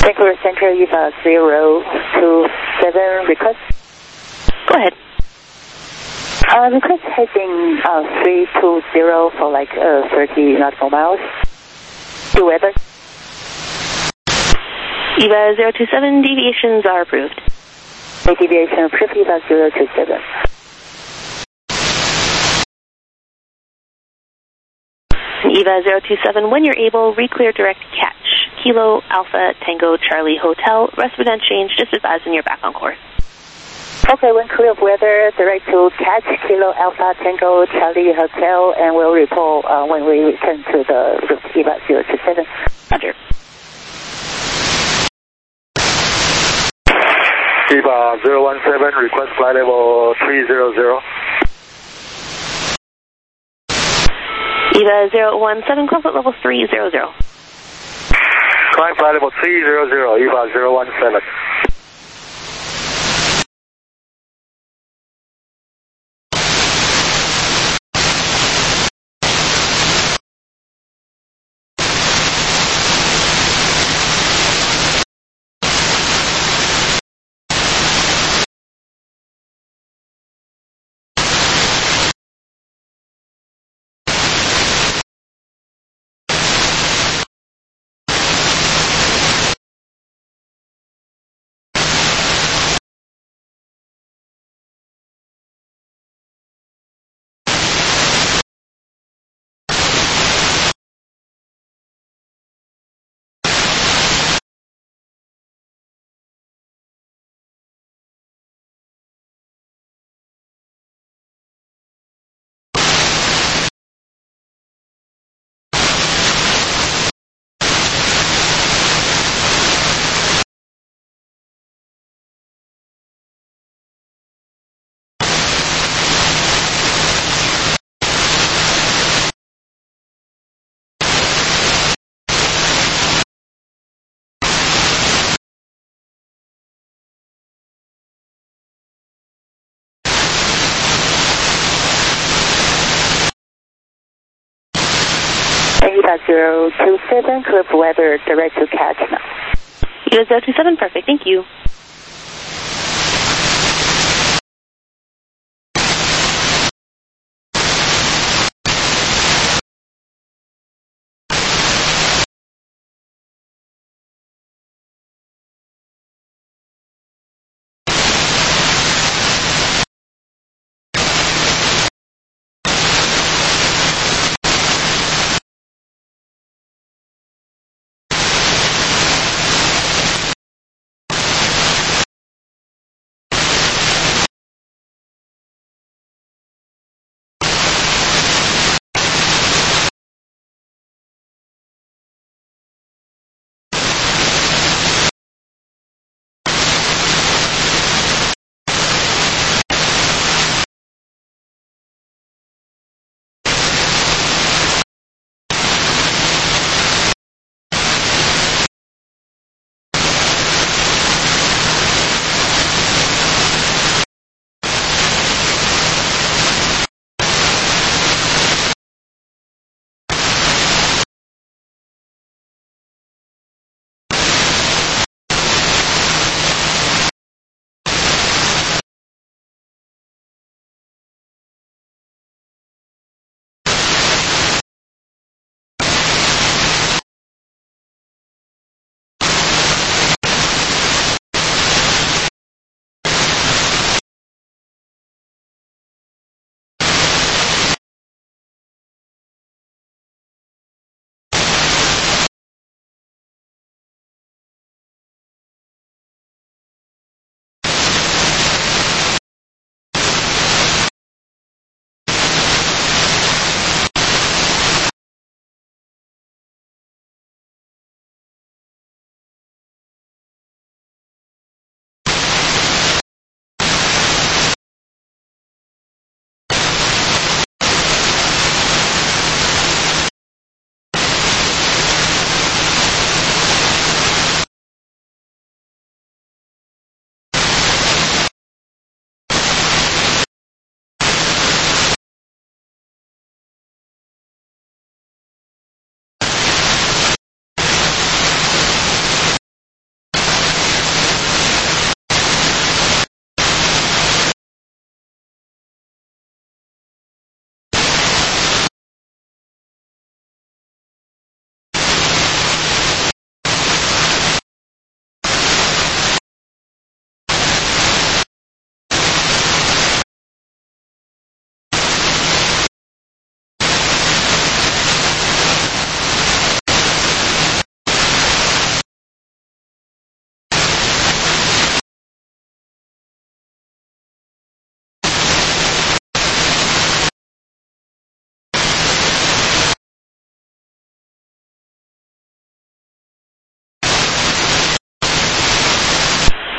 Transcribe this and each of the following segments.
Vancouver Central, EVA 027 request. Go ahead. Request heading 320 for like 30 nautical miles. To weather. EVA 027, deviations are approved. Deviation approved, EVA 027. EVA 027, when you're able, re-clear direct catch. Kilo Alpha Tango Charlie Hotel, rest of change, just advised when you're back on course. Okay, when clear of weather, direct to catch Kilo Alpha Tango Charlie Hotel, and we'll report when we return to the route EVA 027. Roger. EVA 017, request flight level 300. EVA 017, comfort level 300. Climb flight level 300, EVA 017. EVA 027, clear of weather, direct to catch now. EVA 027, perfect, thank you.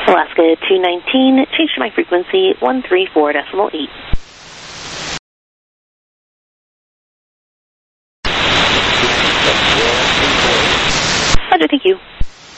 Alaska 219, change to my frequency 134.8. Roger, thank you.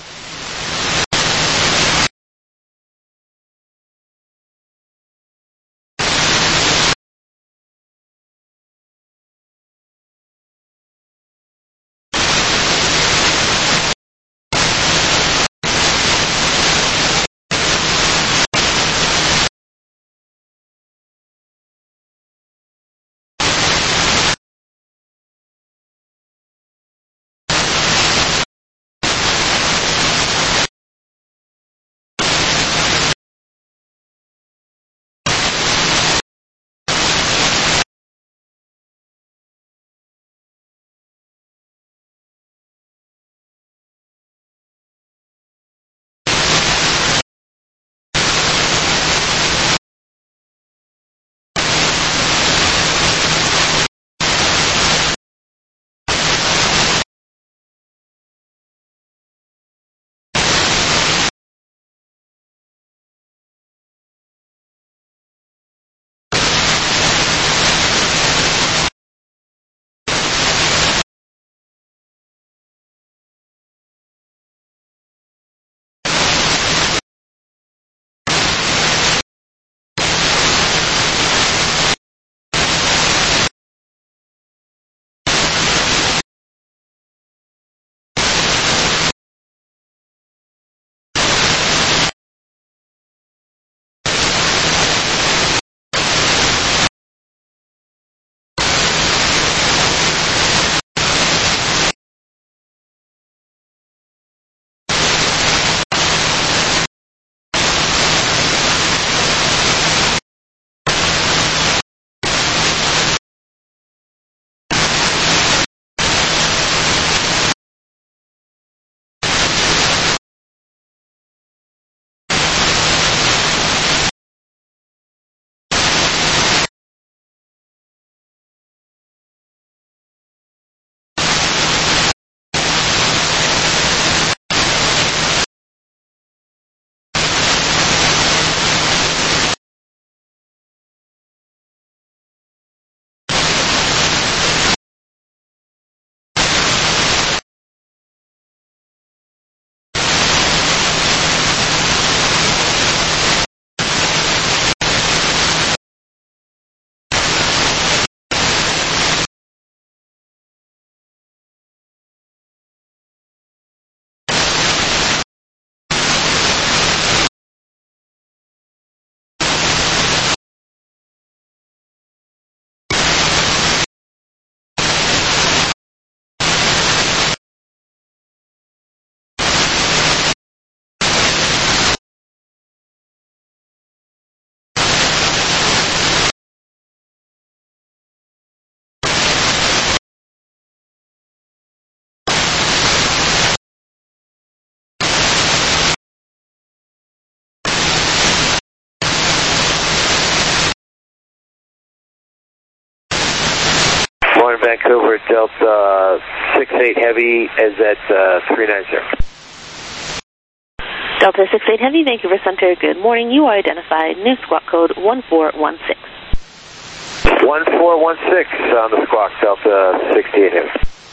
Morning, Vancouver, Delta 68 Heavy is at 390. Delta 68 Heavy, Vancouver Center, good morning. You are identified, new squawk code 1416. 1416 on the squawk, Delta 68 Heavy.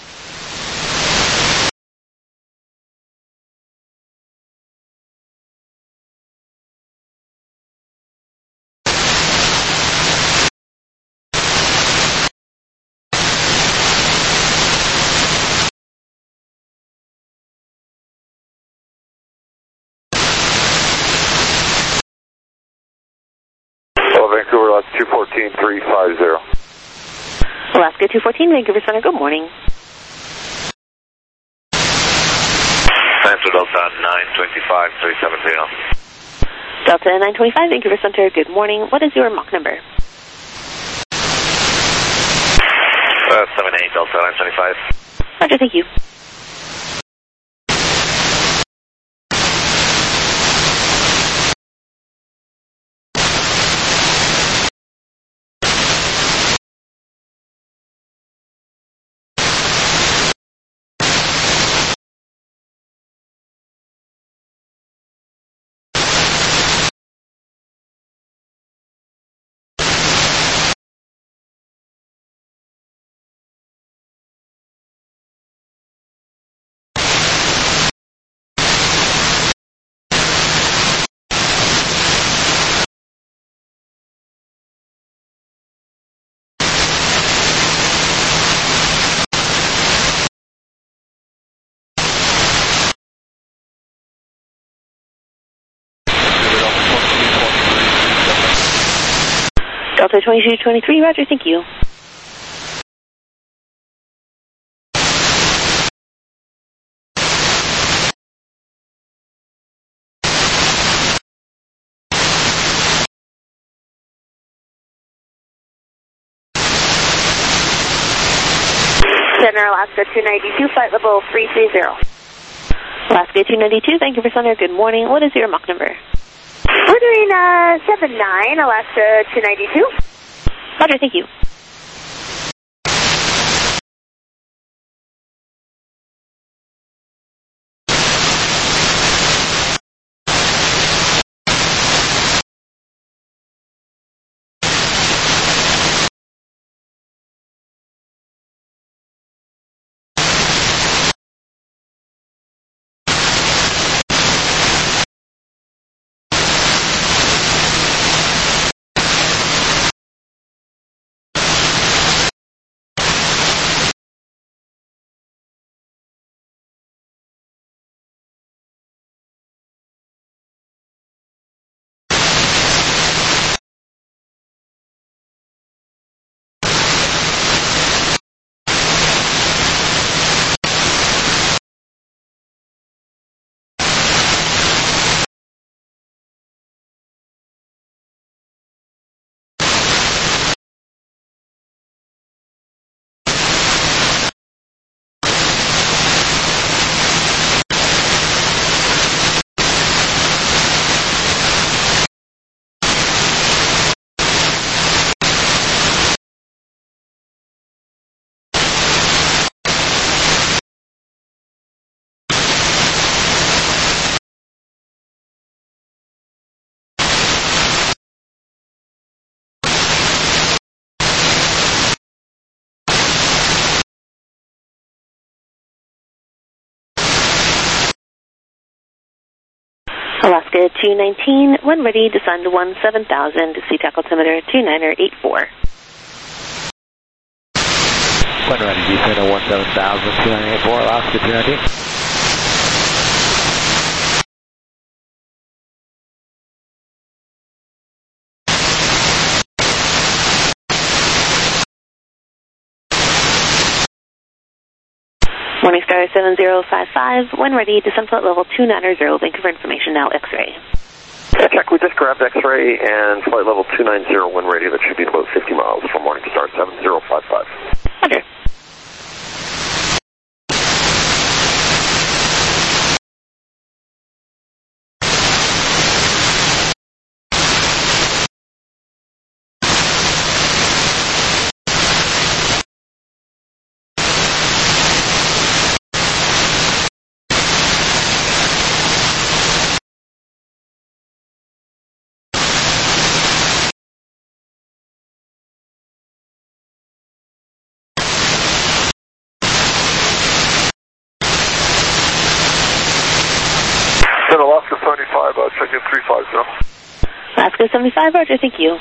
Vancouver, 214-350. Alaska 214, Vancouver Center, good morning. Answer Delta 925-370. Delta 925, Vancouver Center, good morning. What is your Mach number? 78 Delta 925. Roger, thank you. Delta 2223, roger, thank you. Center Alaska 292, flight level 330. Alaska 292, thank you for Center. Good morning. What is your Mach number? We're doing 79, Alaska 292. Roger, thank you. Alaska 219, when ready, descend 17,000 to seat altimeter 2984. When ready, descend 17,000, 2984, Alaska 219. Morningstar 7055, when ready, descend flight level 290, thank you for information, now X-ray. Yeah, check, we just grabbed X-ray and flight level 290 when ready. That should be about 50 miles from Morningstar 7055. Roger. Alaska 75, check in 350. Alaska 75, roger, thank you.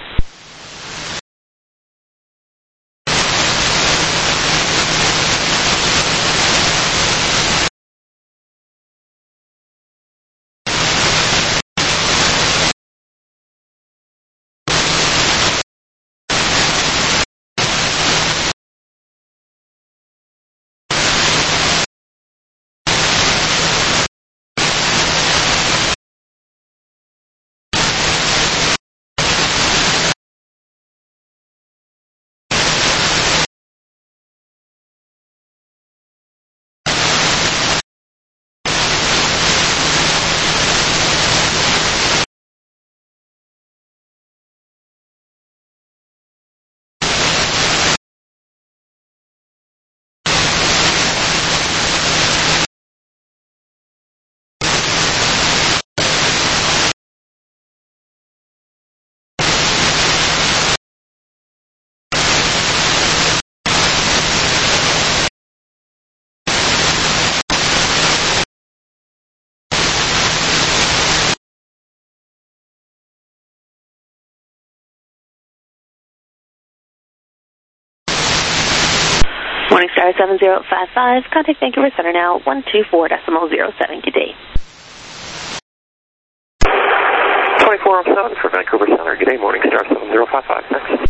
Morningstar 7055, contact Vancouver Center now, 124.07, good day. 24 407 for Vancouver Center. Good day, Morningstar 7055. Thanks.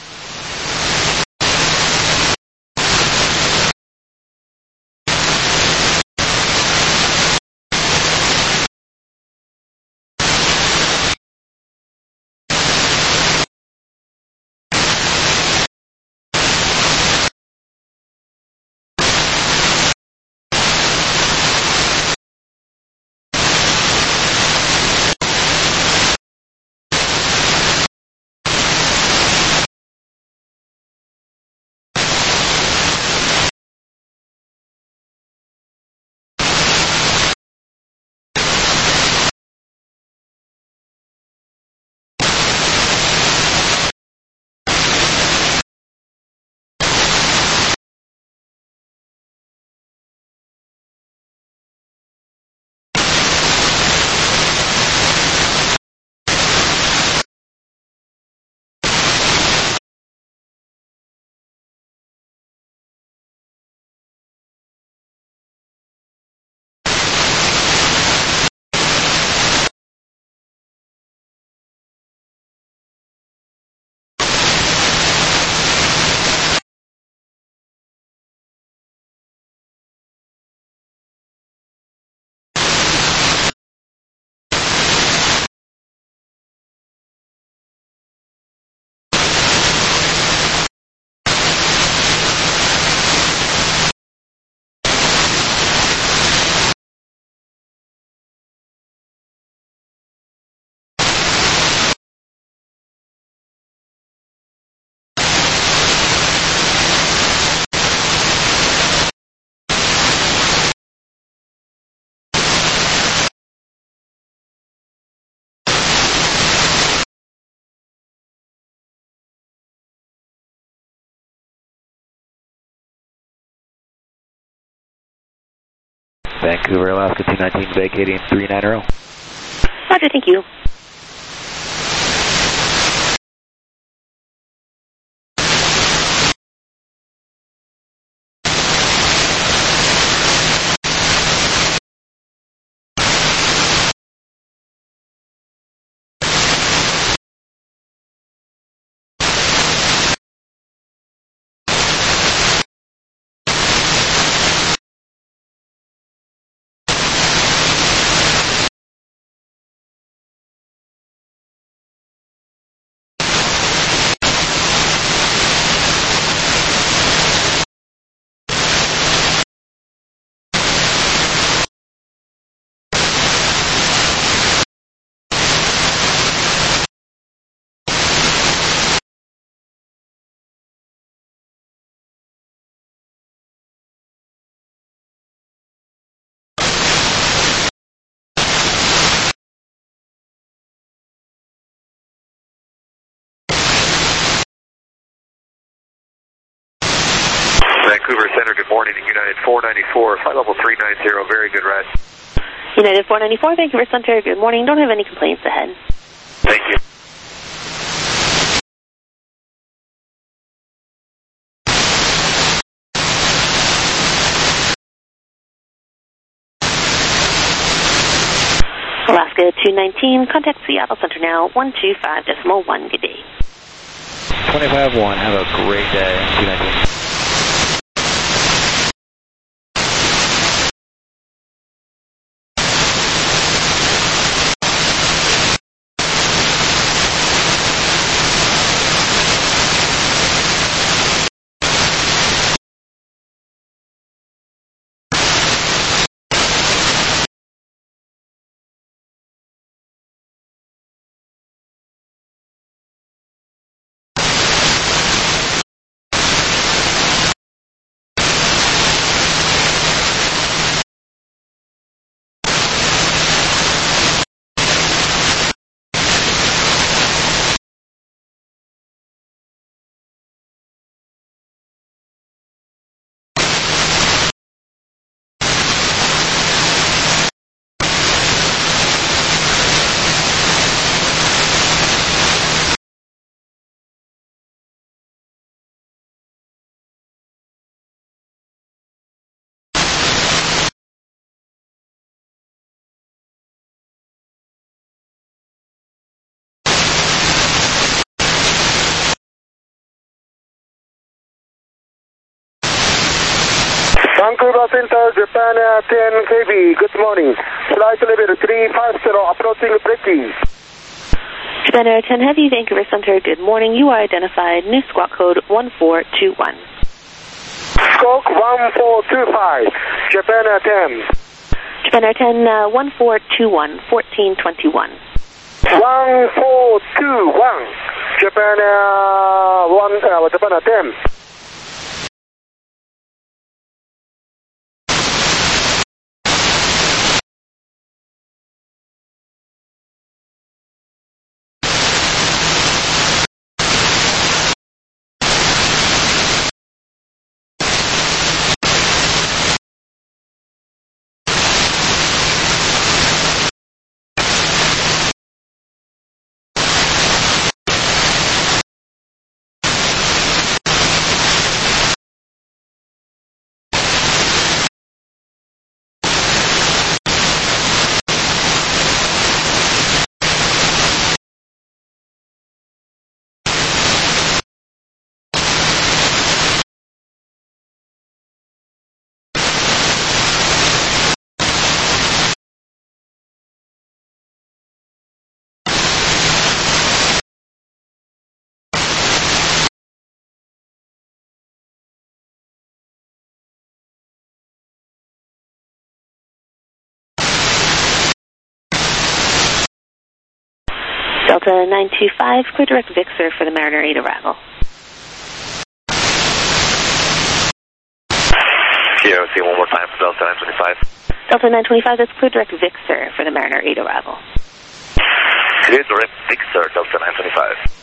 Vancouver, Alaska 219, vacating 390. Roger, thank you. Vancouver Center, good morning. United 494, flight level 390, very good ride. United 494, Vancouver Center, good morning. Don't have any complaints ahead. Thank you. Alaska 219, contact Seattle Center now, 125.1. Good day. 25-1, have a great day, 219. Vancouver Center, Japan Air 10 KB, good morning. Flight level 350, approaching braking. Japan Air 10 Heavy, Vancouver Center, good morning. You are identified. New squawk code 1421. Squawk 1425, Japan Air 10. Japan Air 10, 1421, 1421. 1421, Japan Air 10. Delta 925, clear direct Vixer for the Mariner 8 arrival. Yeah, see one more time for Delta 925. Delta 925, that's clear direct Vixer for the Mariner 8 arrival. Clear direct Vixer, Delta 925.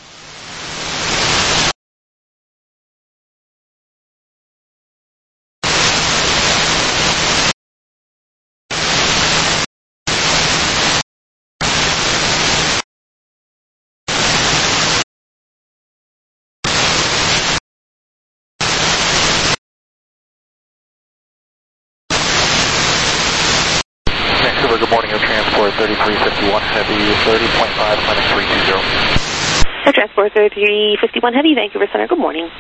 Good morning, Air Transport 3351 Heavy, 30.5 minus 320. Air Transport 3351 Heavy, Vancouver Center, good morning.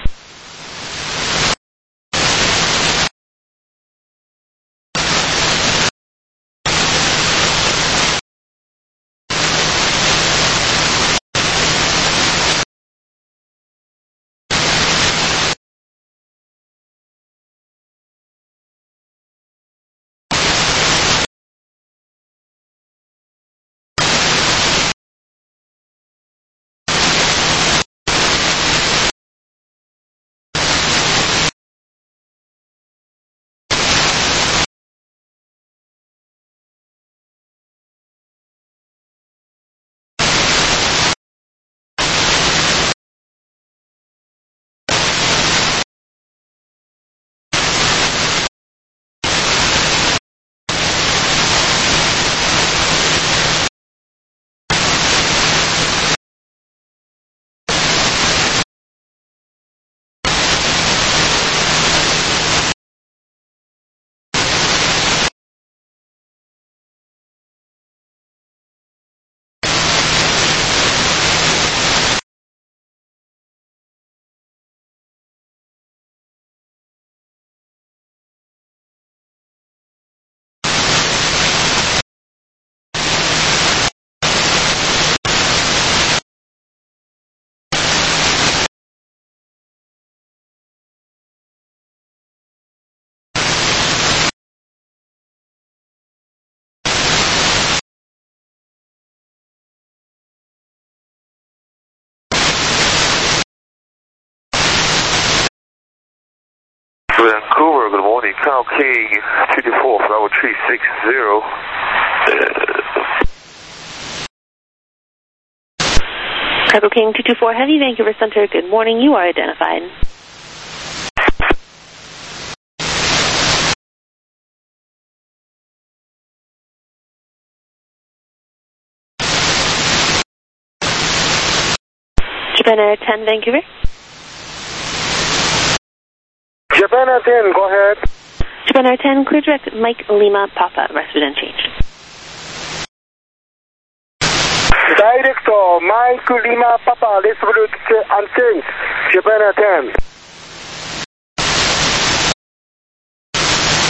Vancouver, good morning. Kyle King, 224, Bravo 360. Cargo King 224 Heavy, Vancouver Center, good morning. You are identified. Japan Air 10, Vancouver. Japan Air 10, go ahead. Japan Air 10, clear direct Mike Lima Papa, rest unchanged. Direct Mike Lima Papa, rest unchanged. Japan Air 10.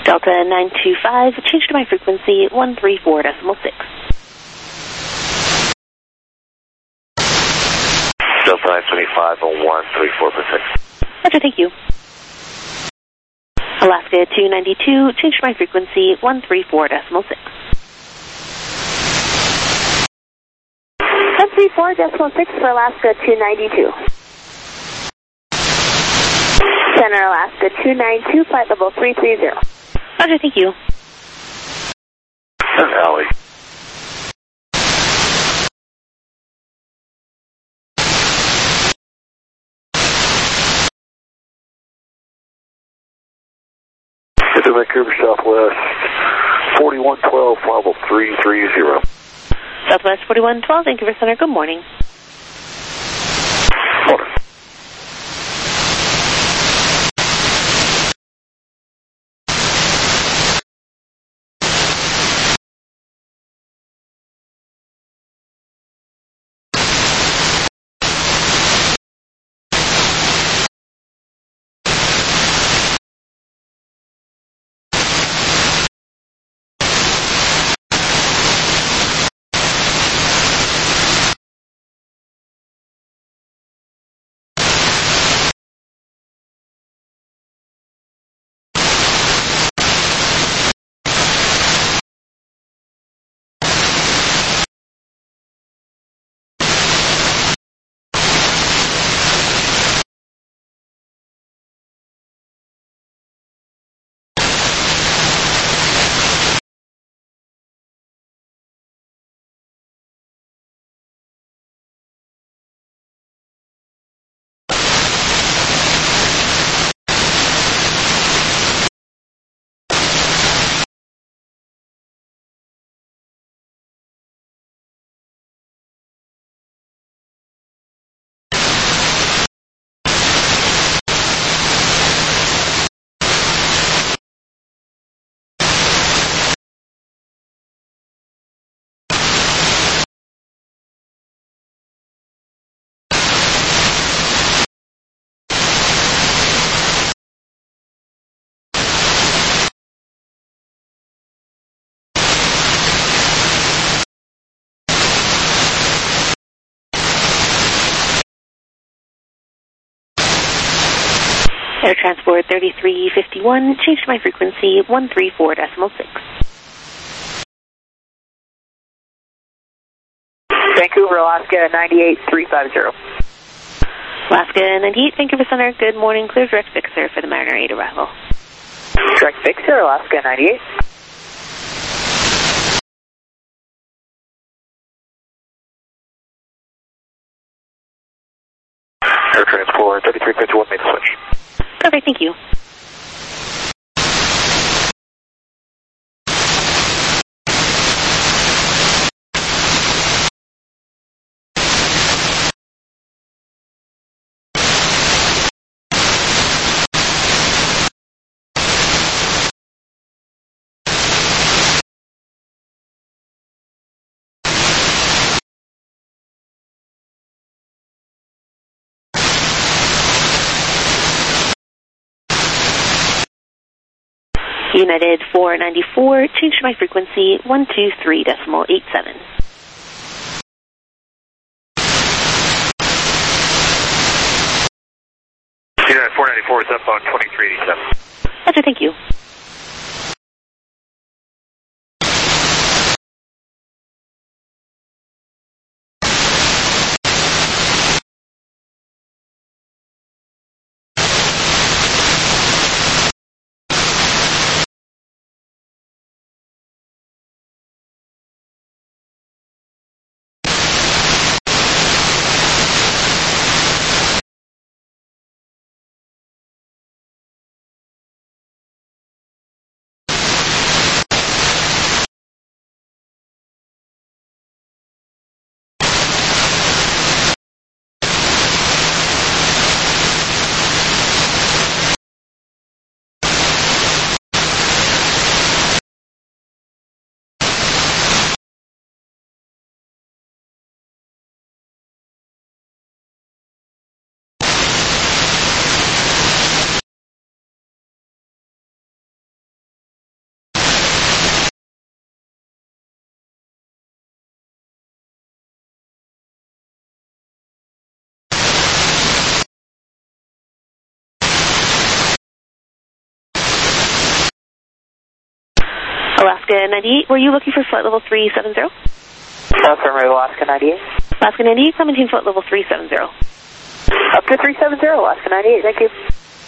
Delta 925, change to my frequency 134.6. Delta 925 on 134.6. Roger, thank you. Alaska 292, change to my frequency 134.6. 134.6 for Alaska 292. Center Alaska 292, flight level 330. Roger, thank you. Alley. To Vancouver Southwest 4112, flight level 330. Southwest 4112, Vancouver Center, good morning. Morning. Air Transport 3351, change to my frequency 134.6. Vancouver, Alaska 98350. Alaska 98, Vancouver Center, good morning, clear direct fixer for the Mariner 8 arrival. Direct fixer, Alaska 98. Air Transport 3351, made the switch. Perfect, thank you. United 494, change to my frequency 123.87. United 494 is up on 2387. Roger, thank you. Alaska 98, were you looking for flight level 370? Affirmative, Alaska 98. Alaska 98, come maintain flight level 370. Up to 370, Alaska 98, thank you.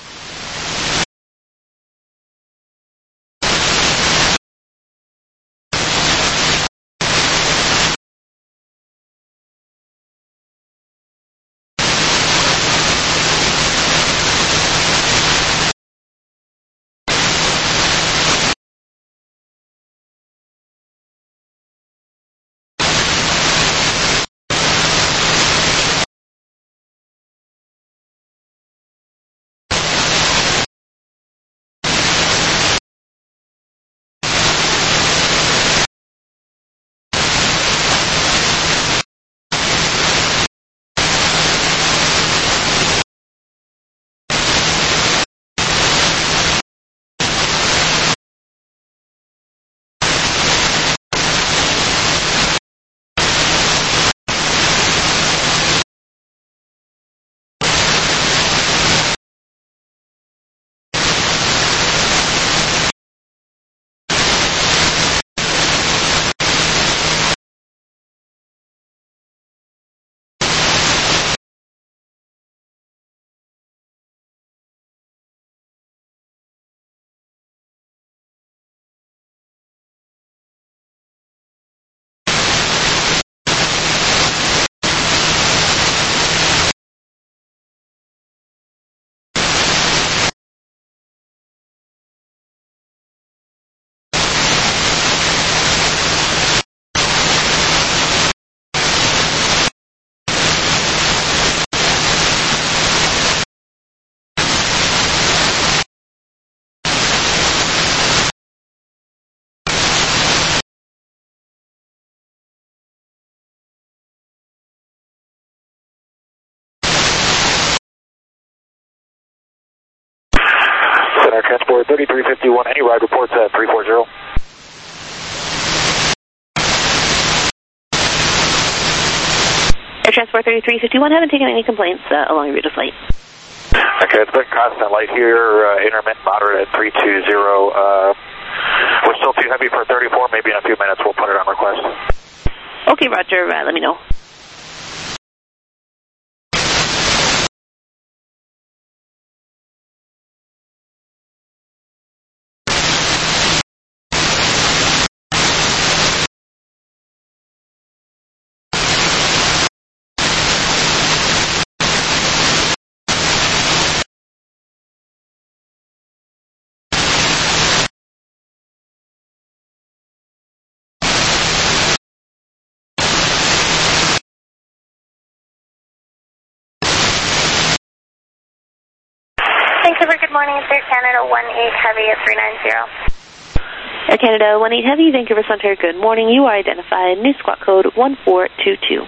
Center Transport 3351, any ride reports at 340. Air Transport 3351, haven't taken any complaints along your route of flight. Okay, it's been constant light here, intermittent moderate at 320. We're still too heavy for 34, maybe in a few minutes we'll put it on request. Okay, Roger, let me know. Vancouver, good morning. It's Air Canada 18 Heavy at 390. Air Canada 18 Heavy, Vancouver Center, good morning. You are identified. New squawk code 1422.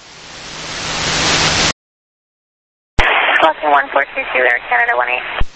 Squawking 1422, Air Canada 18.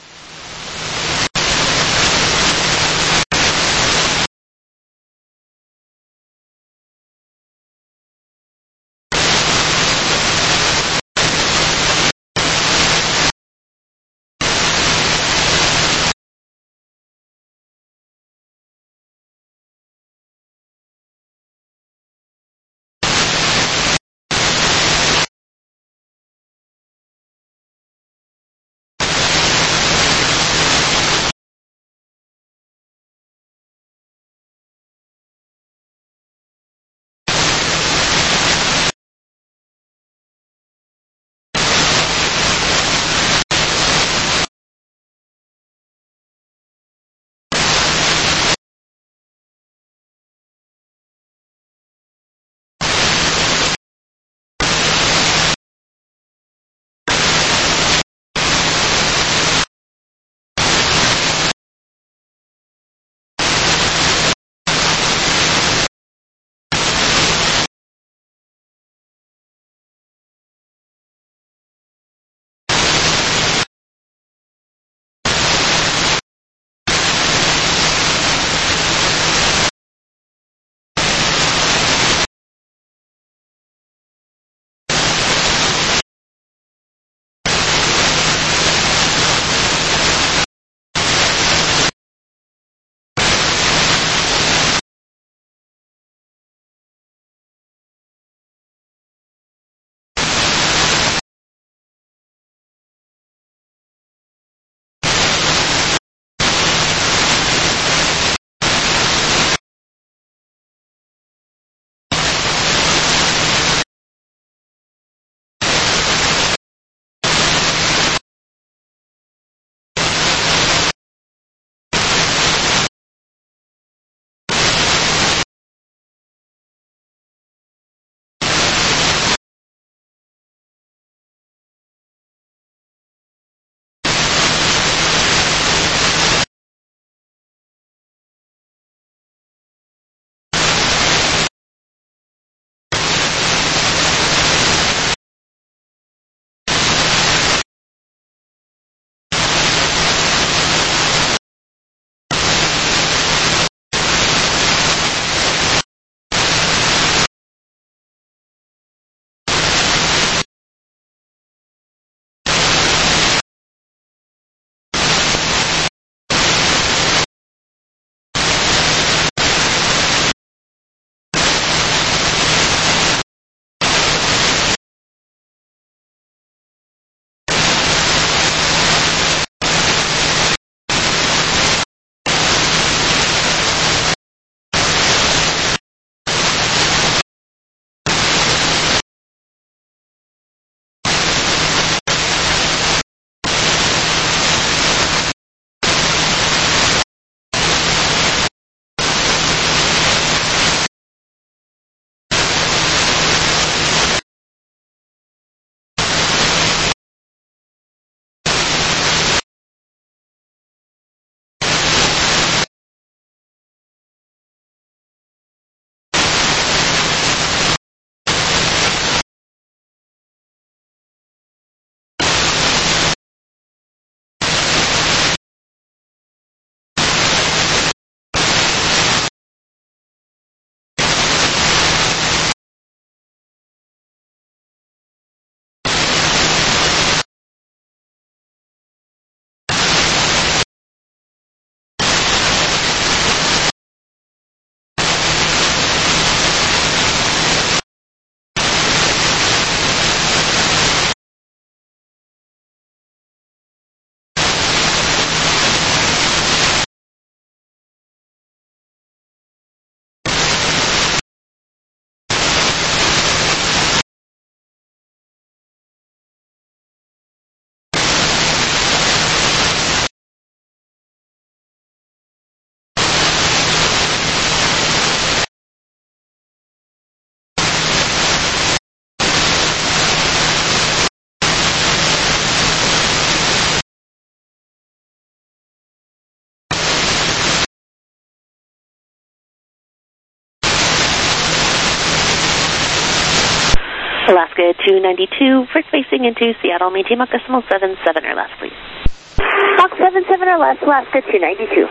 Alaska 292, first facing into Seattle, maintain Mach decimal 77 or less, please. Mach 77 or less, Alaska 292.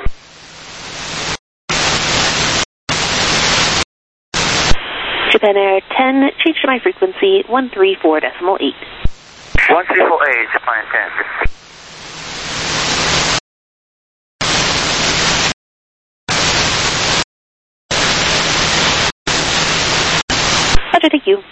Japan Air 10, change to my frequency 134.8. 134.8, Japan 10. Roger, thank you.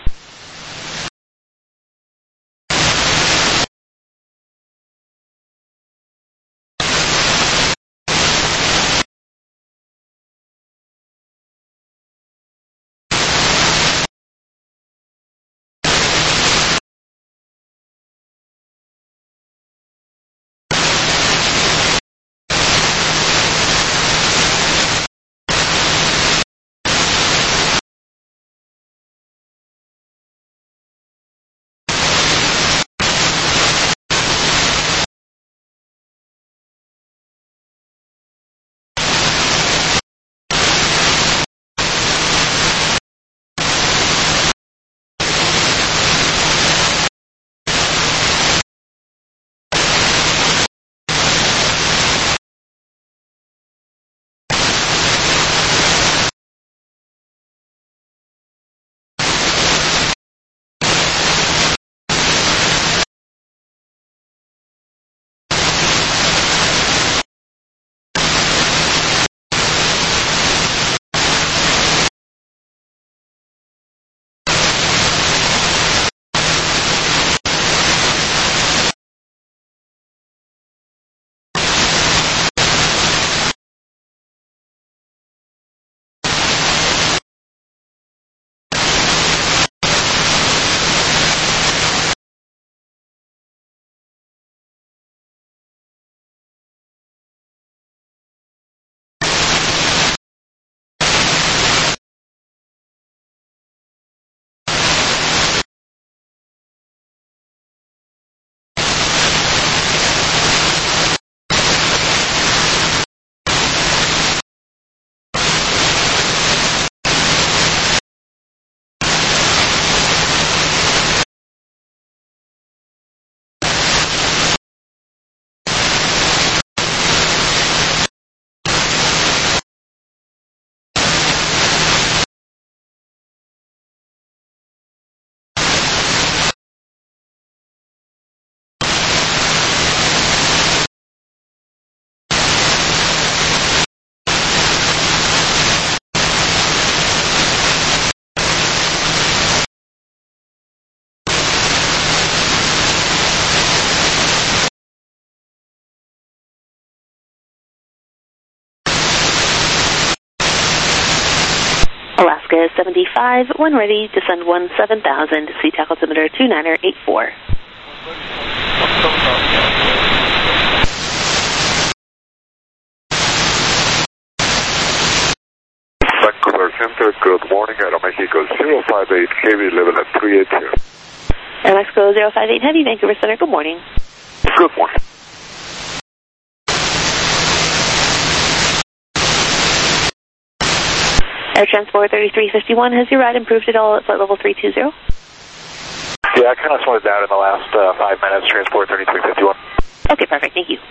Alaska 75, when ready, descend 17,000, seat altimeter 2984. Vancouver Center, good morning, Aeromexico 058, KV level at 382. Aeromexico 058 Heavy, Vancouver Center, good morning. Good morning. Air Transport 3351, has your ride improved at all at flight level 320? Yeah, I kind of slowed down in the last 5 minutes, Transport 3351. Okay, perfect, thank you.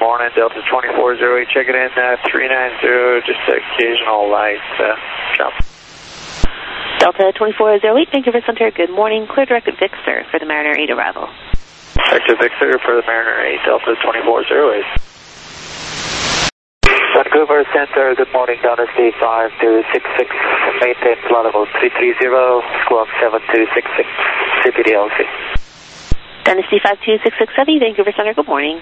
morning, Delta 2408, checking in 390, just occasional light jump. Delta 2408, Vancouver Center, good morning. Clear direct Victor for the Mariner 8 arrival. Vector Victor for the Mariner 8, Delta 2408. Vancouver Center, good morning, Dynasty 5266, maintain flight level 330, squawk 7266, CPDLC. Dynasty 52667, Vancouver Center, good morning.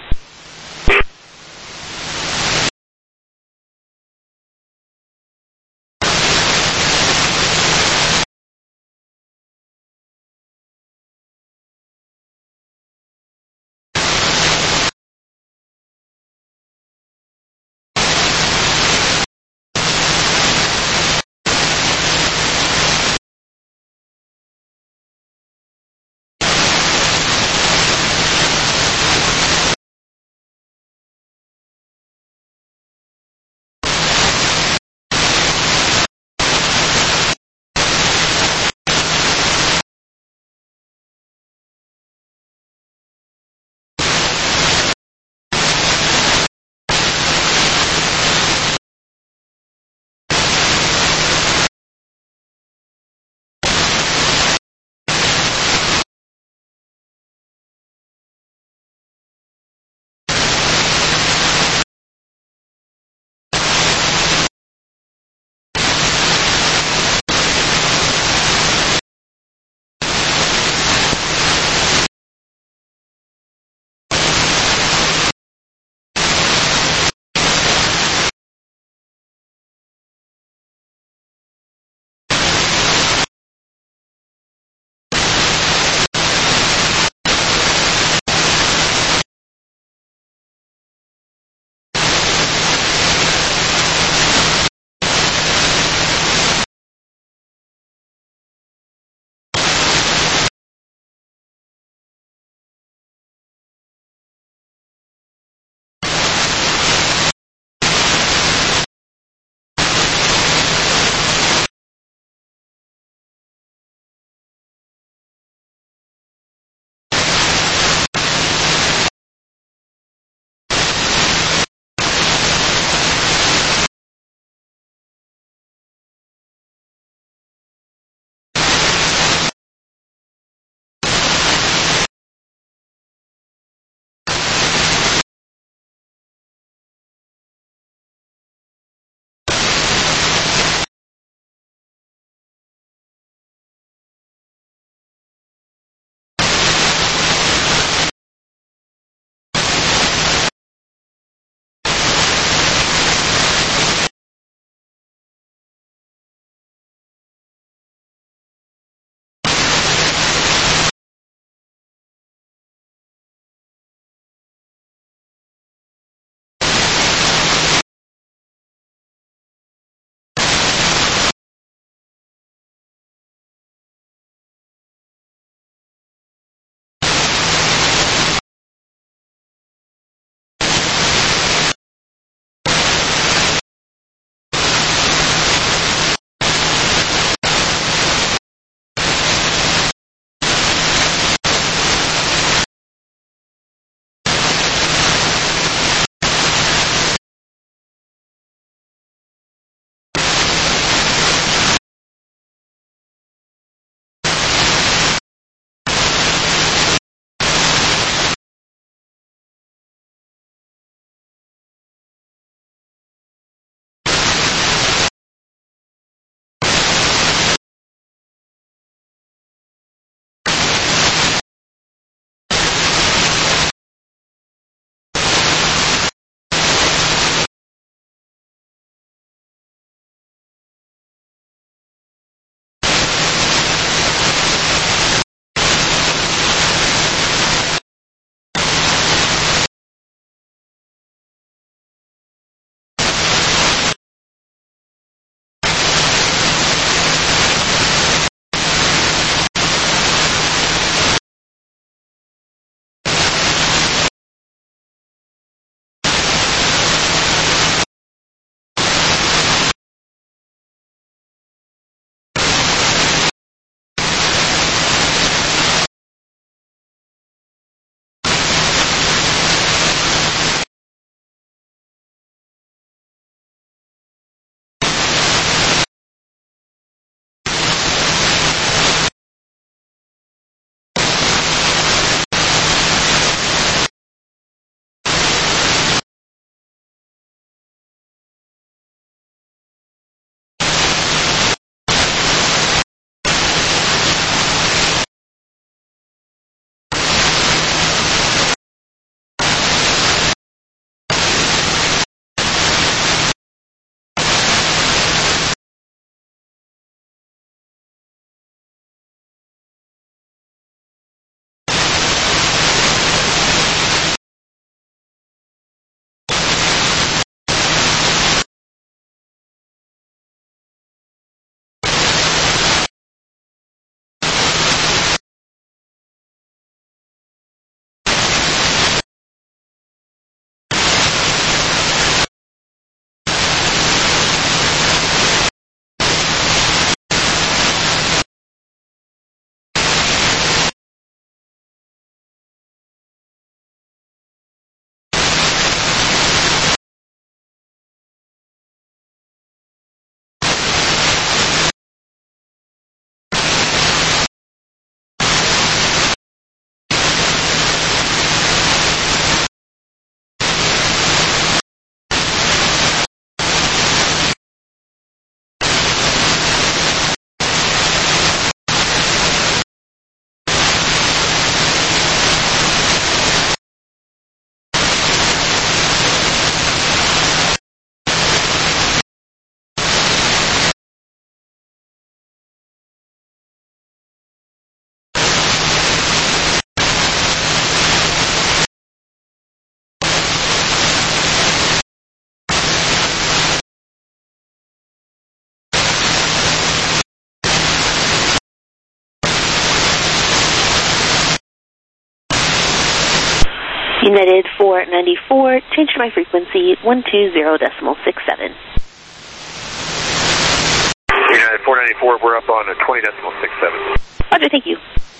United 494, change to my frequency 120.67. United 494, we're up on 20.67. Roger, thank you.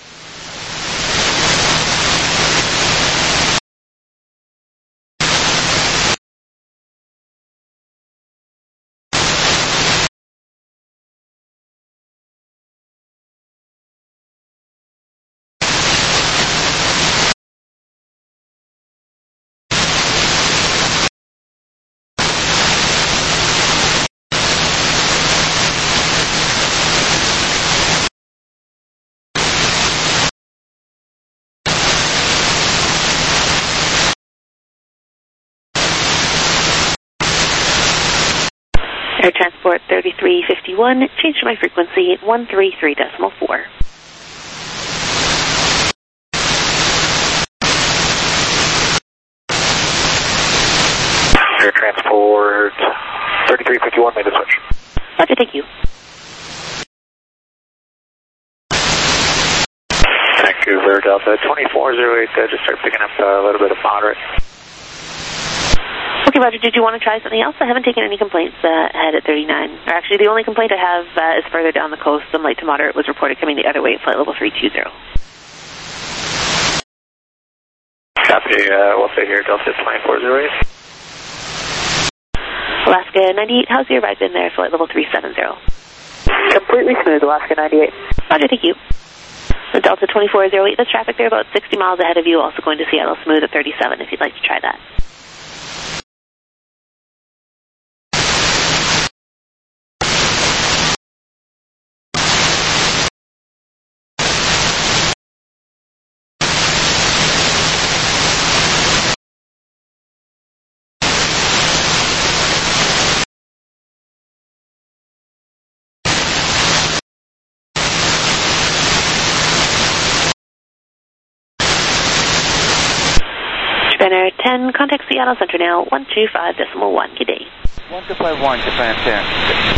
Air Transport 3351, change to my frequency 133.4. Air Transport 3351, made the switch. Roger, thank you. Vancouver Delta 2408, just start picking up a little bit of moderate. Okay, Roger, did you want to try something else? I haven't taken any complaints ahead at 39. Or actually, the only complaint I have is further down the coast. Some light to moderate was reported coming the other way at flight level 320. Copy, we'll stay here, Delta 2408. Alaska 98, how's your ride been there, flight level 370? Completely smooth, Alaska 98. Roger, thank you. The Delta 2408, there's traffic there about 60 miles ahead of you, also going to Seattle Smooth at 37 if you'd like to try that. Japan 10, contact Seattle Center now, 125.1, good day. 1251, Japan 10.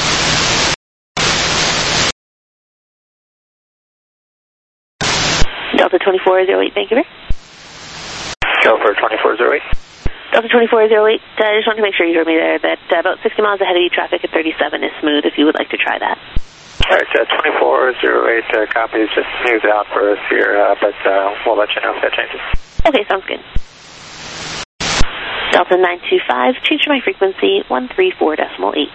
Delta 2408, Vancouver. Delta 2408. Delta 2408, I just wanted to make sure you heard me there, that about 60 miles ahead of you, traffic at 37 is smooth if you would like to try that. All right, 2408, copy is just smooth out for us here, but we'll let you know if that changes. Okay, sounds good. Delta 925, change to my frequency 134.8.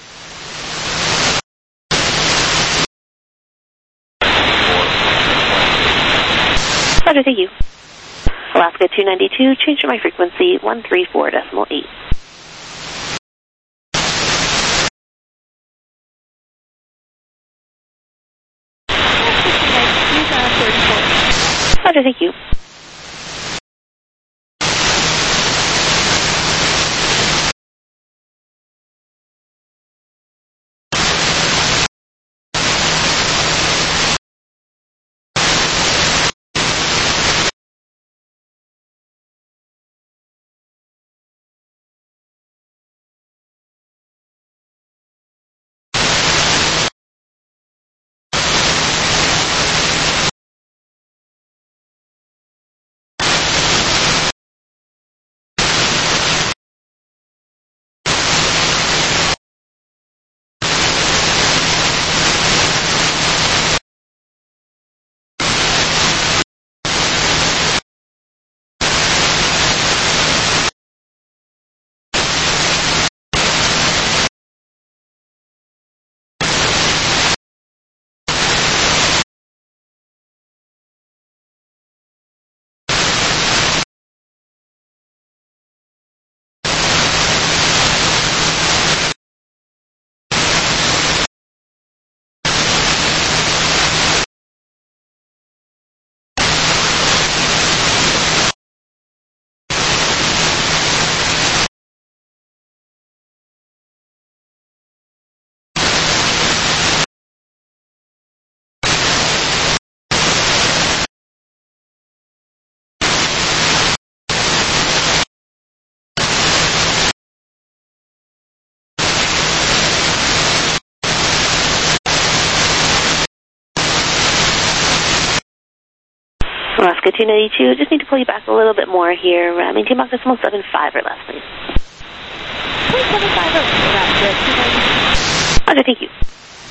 Roger, thank you. Alaska 292, change to my frequency 134.8. Roger, thank you. Alaska 292, just need to pull you back a little bit more here. Maintain Mach decimal 75 or less, please. 0.75 or less, Roger, thank you.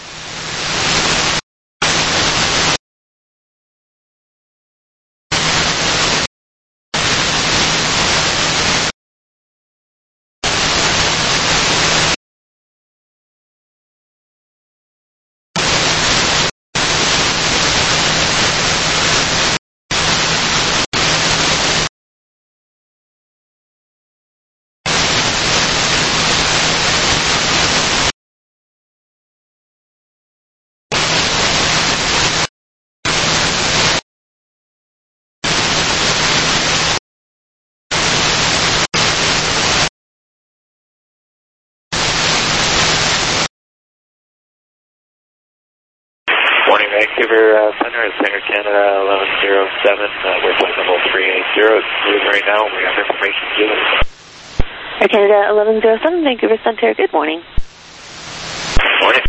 Morning, Vancouver Center, it's Center Canada 1107, we're flight level 380, it's moving right now, we have information given. Air Canada 1107, Vancouver Center, good morning. Morning.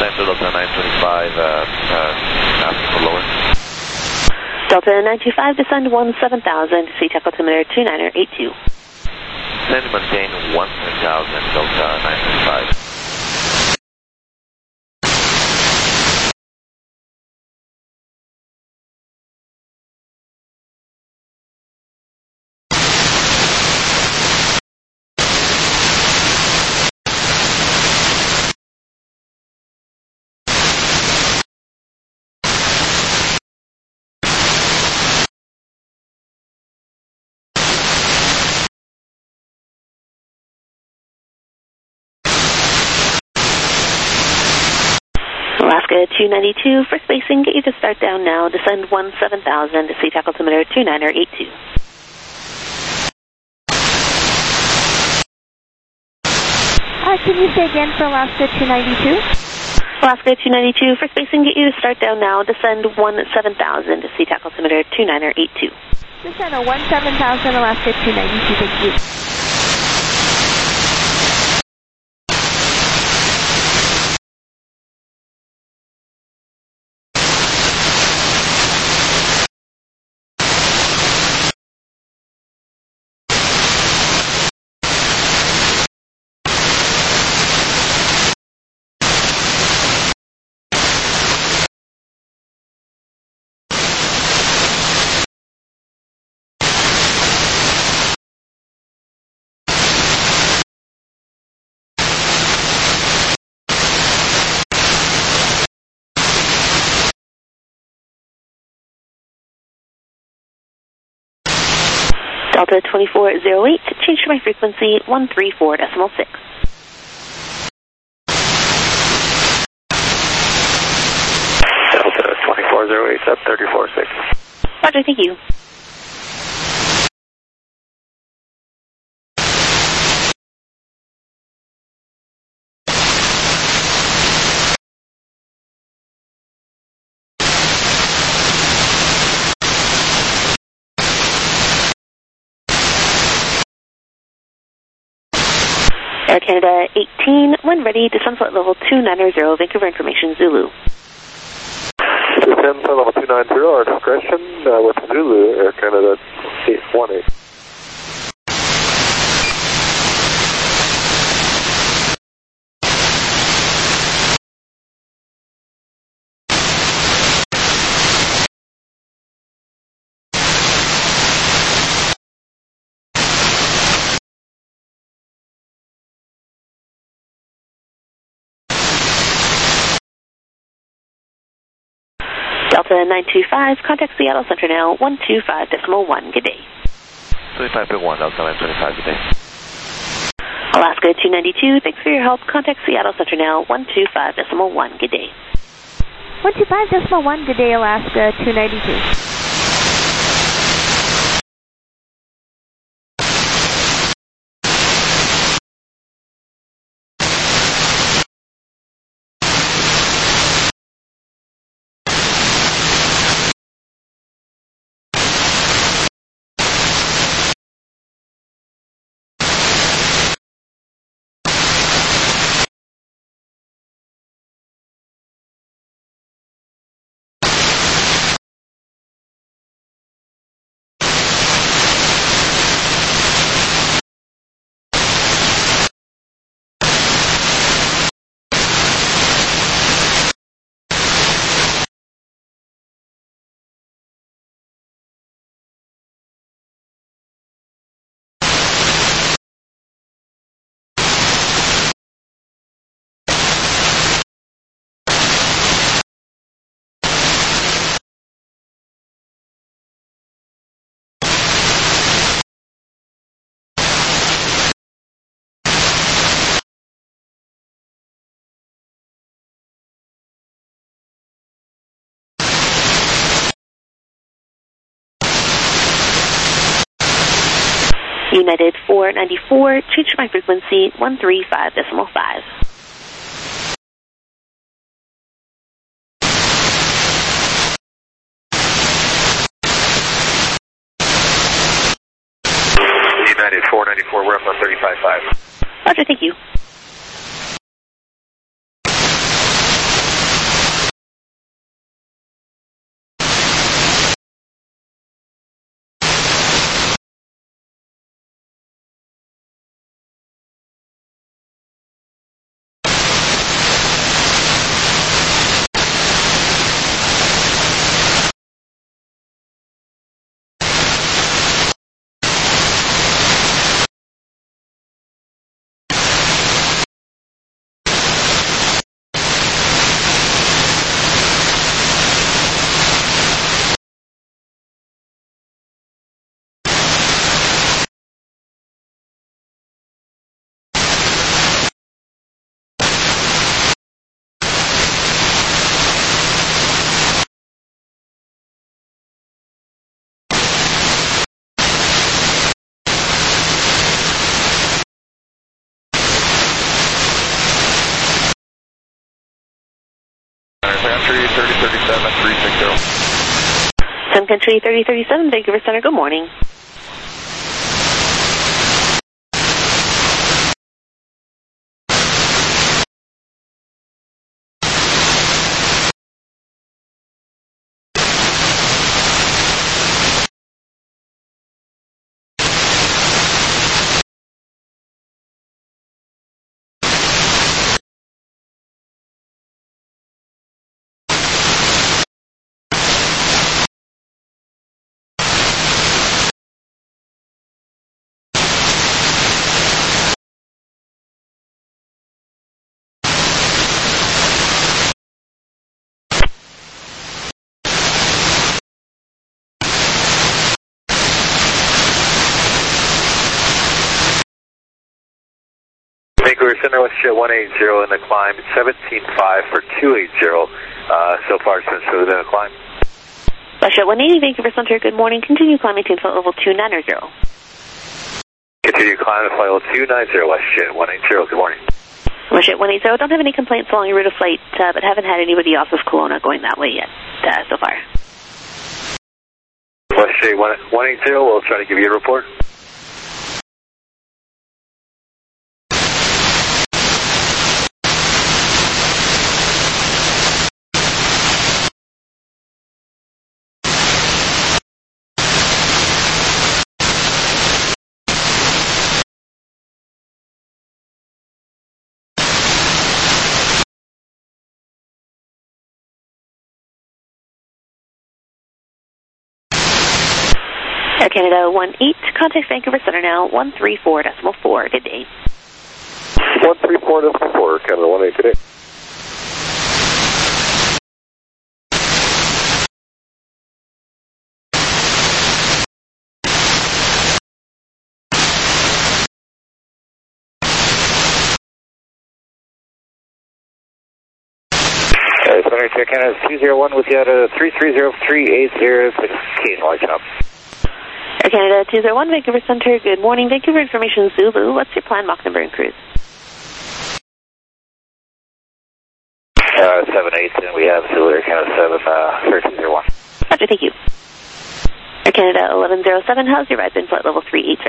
Central Delta 925, asking for lower. Delta 925, descend 17,000, seat altimeter 2982. Send maintain 1000, Delta 925. Alaska 292, for spacing, get you to start down now, descend 17,000, seat altimeter 2982. Can you say again for Alaska 292? Alaska 292, for spacing, get you to start down now, descend 17,000, seat altimeter 2982. Descend 17,000, Alaska 292, thank you. Delta 2408, change to my frequency 134.6. Delta 2408, up 34.6. Roger, thank you. Air Canada 18, when ready, descend flight level 290, Vancouver information, Zulu. Descend flight level 290, our discretion with Zulu, Air Canada 18. Delta 925, contact Seattle Center now, 125.1, good day. 25.1, Delta 925, good day. Alaska 292, thanks for your help, contact Seattle Center now, 125.1, good day. 125.1, good day, Alaska 292. United 494, change to my frequency 135.5. United 494, we're up on 35.5. Roger, thank you. Country 3037, 360. Sun Country 3037, Vancouver Center, good morning. Vancouver Center, WestJet 180 in the climb, 17.5 for 280. So far it's been within a climb. WestJet 180, Vancouver Center, good morning. Continue climbing to flight level 290. Continue climbing to flight level 290, WestJet 180, good morning. WestJet 180, don't have any complaints along your route of flight, but haven't had anybody off of Kelowna going that way yet so far. WestJet 180, we'll try to give you a report. Air Canada 18, contact Vancouver Center now, 134.4, good day. 134.4, Canada 18 today. Center Air Canada 201 with you at a 330-380, occasional light up. Air Canada 201, Vancouver Center, good morning. Vancouver Information Zulu, what's your plan, Mach number and cruise? 78, and we have Zulu Air Canada 7, 1301. Roger, thank you. Air Canada 1107, how's your ride been, flight level 380?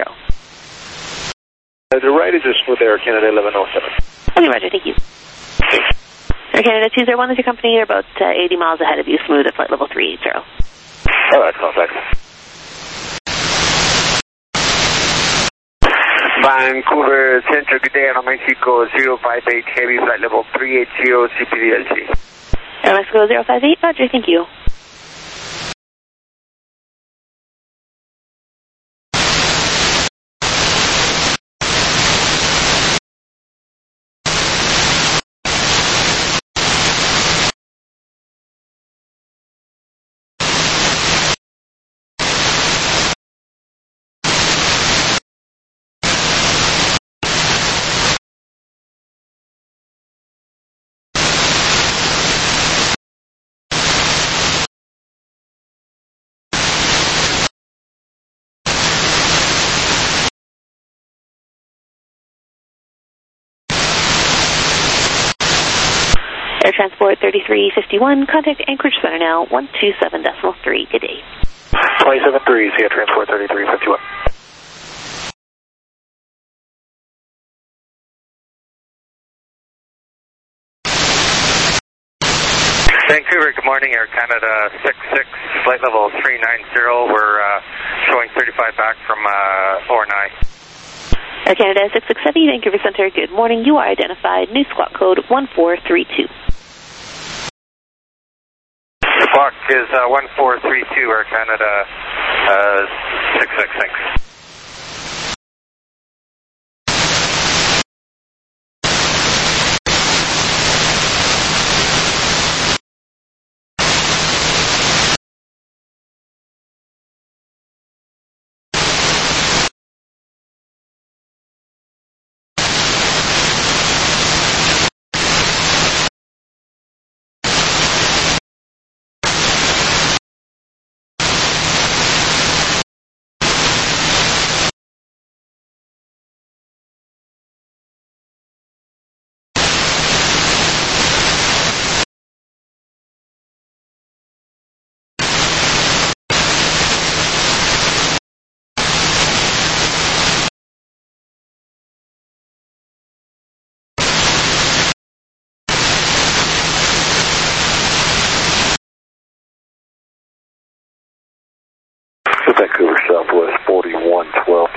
The ride is just with Air Canada 1107. Okay, Roger, thank you. Air Canada 201 is your company, you're about 80 miles ahead of you, smooth at flight level 380. Oh, that's contact. Vancouver Center, good day, Aeromexico 058 Heavy, flight level 380, CPDLG. Aeromexico 058, Roger, thank you. Air Transport 3351, contact Anchorage Center now, 127.3, good day. 27-3, Air Transport 3351. Vancouver, good morning, Air Canada 66, flight level 390, we're showing 35 back from Ornai. Air Canada 667, Vancouver Center, good morning, you are identified, new squawk code 1432. Squawk is 1432, Air Canada 666.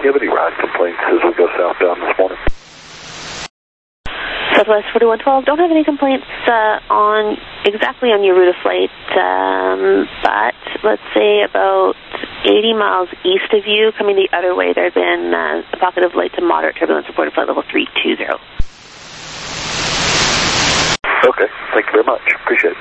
you have any ride complaints as we go southbound this morning? Southwest 4112, don't have any complaints exactly on your route of flight, but let's say about 80 miles east of you, coming the other way, there had been a pocket of light to moderate turbulence reported flight level 320. Okay, thank you very much. Appreciate it.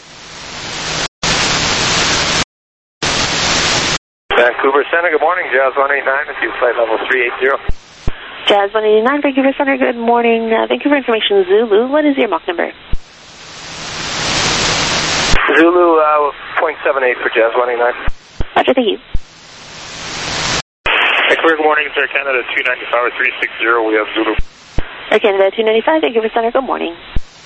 Vancouver Center, good morning. Jazz 189 with you, flight level 380. Jazz 189, Vancouver Center, good morning. Vancouver Information Zulu, what is your Mach number? Zulu 0.78 for Jazz 189. Roger, thank you. Vancouver, good morning. Air Canada 295 360, we have Zulu. Air Canada 295, Vancouver Center, good morning.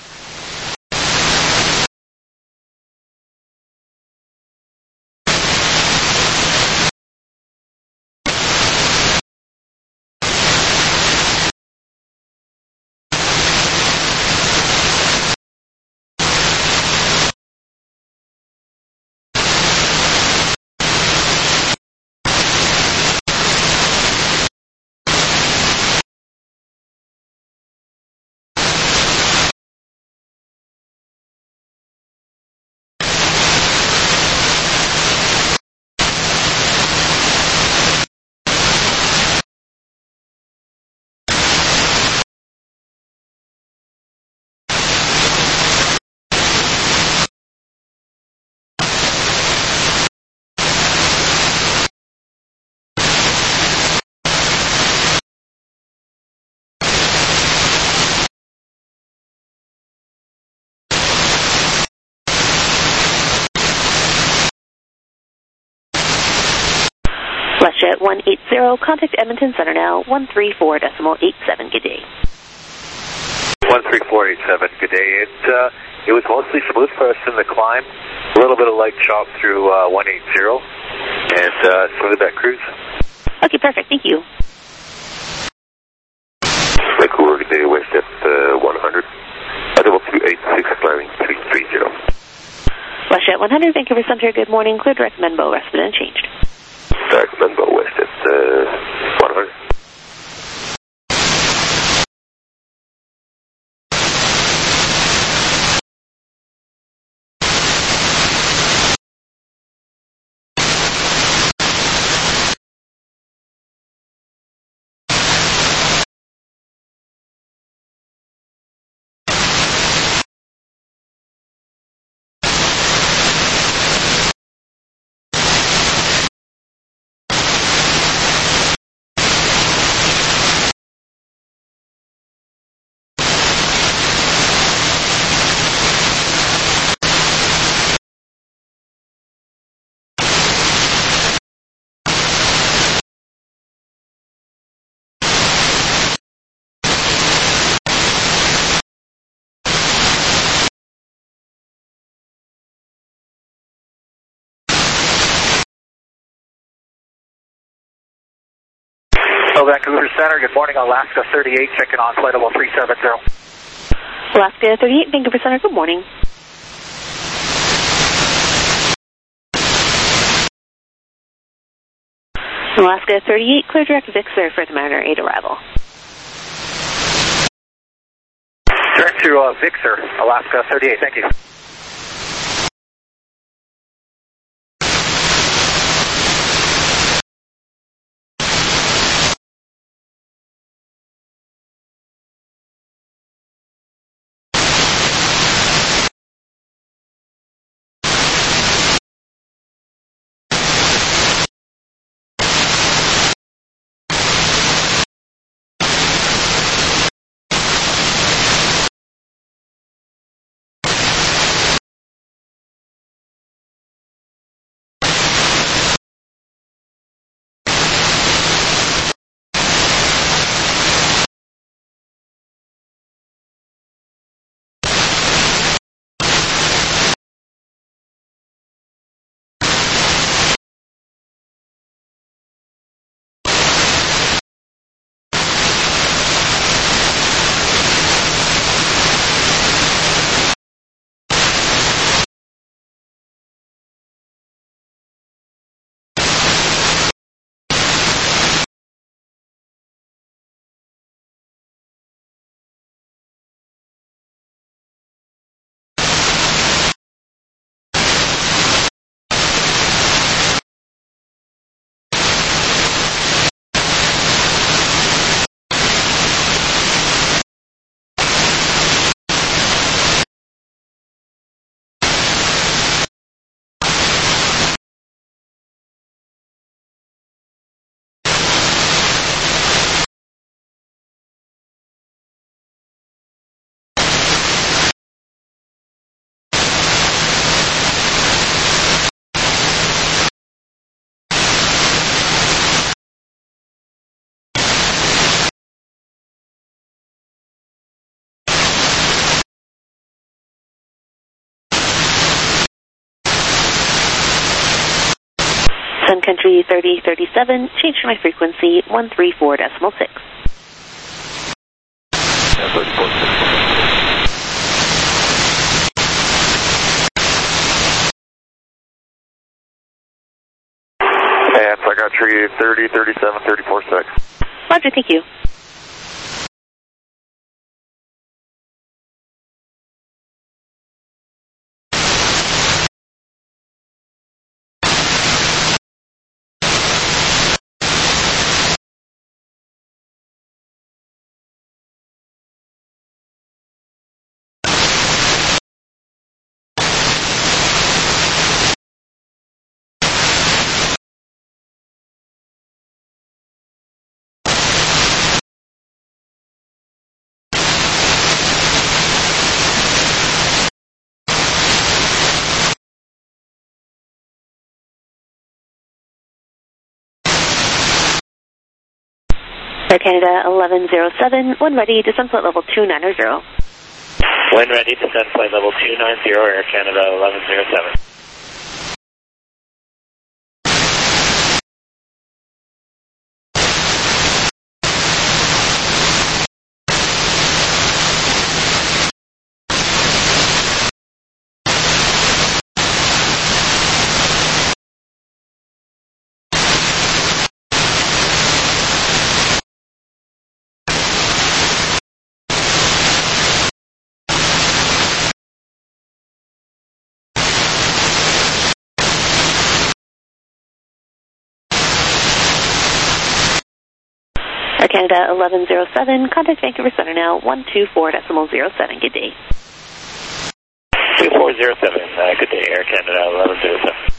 WestJet 180, contact Edmonton Center now, 134.87, good day. 13487, good day. It was mostly smooth for us in the climb. A little bit of light chop through 180, and smooth that cruise. Okay, perfect, thank you. Vancouver, good day, WestJet 100. Level 286, climbing 330. WestJet 100, Vancouver Center, good morning. Clear direct Menbo, rest of it unchanged. Direct Menbo, WestJet 100. Vancouver Center, good morning. Alaska 38, checking on flight level 370. Alaska 38, Vancouver Center, good morning. Alaska 38, clear direct Vixer for the Mariner 8 arrival. Turn to Vixer, Alaska 38, thank you. Sun Country 3037, change to my frequency 134.6. Yeah, 34.6. And Sun Country 3037, 34.6. Roger, thank you. Air Canada 1107, when ready, descent flight level 290. When ready, descent flight level 290, Air Canada 1107. Air Canada 1107, contact Vancouver Center now 124.07. Good day. 2407, good day, Air Canada 1107.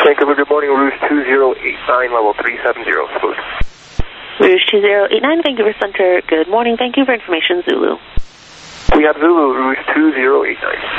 Vancouver, good morning, Rouge 2089, level 370, smooth. Rouge 2089, Vancouver Center, good morning, Vancouver information, Zulu. We have Zulu, Rouge 2089.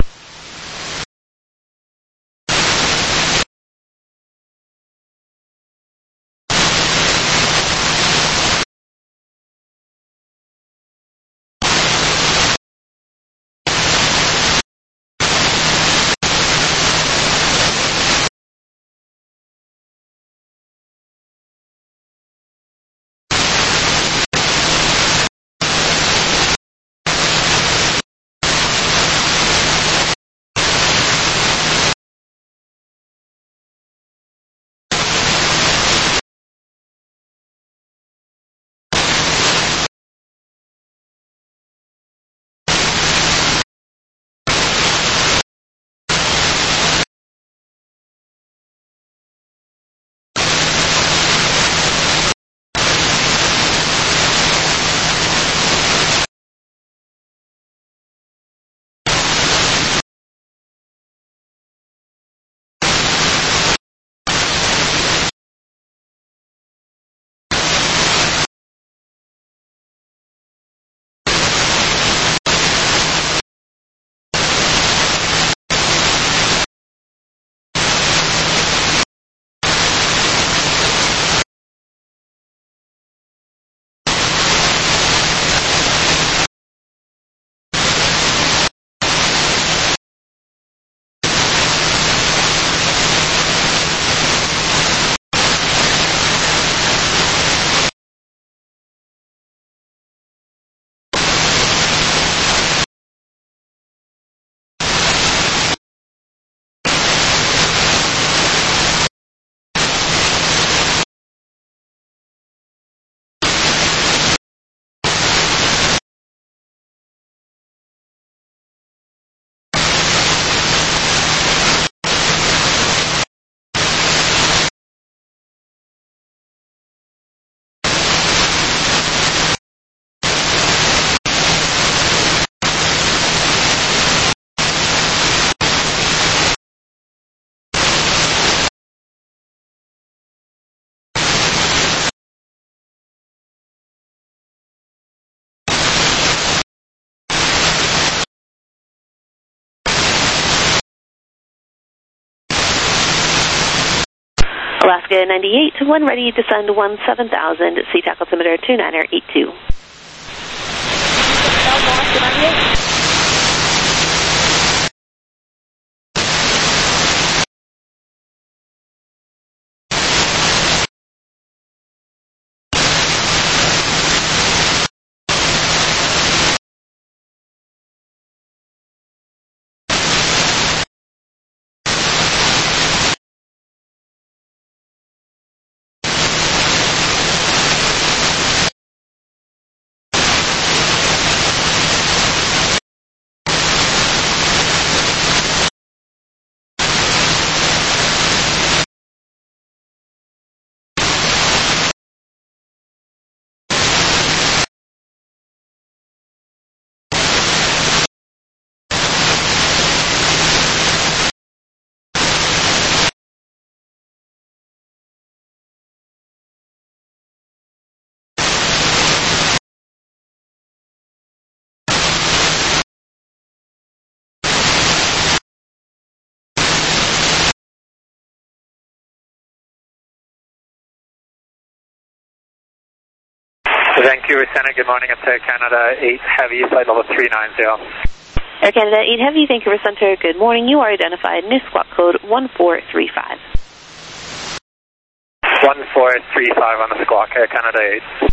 Alaska 98, when ready, descend 17,000, SeaTac altimeter 29er82. Alaska 98. Vancouver Center, good morning. It's Air Canada 8 Heavy, flight level 390. Air Canada 8 Heavy, Vancouver Center, good morning. You are identified, new squawk code 1435. 1435 on the squawk, Air Canada 8.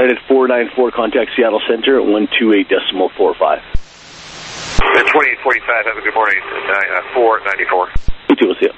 United 494, contact Seattle Center at 128.45. 2845, have a good morning. 494. You too, we'll see you.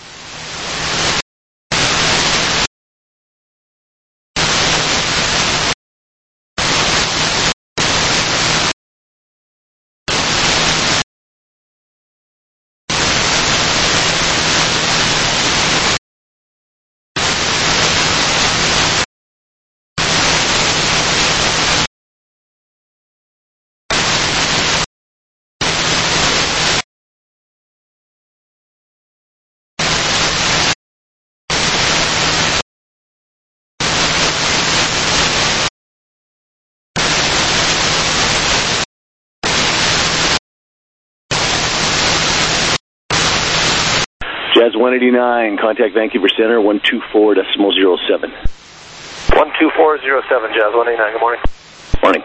Jazz 189, contact Vancouver Center, 124.07. 12407, Jazz 189, good morning. Morning.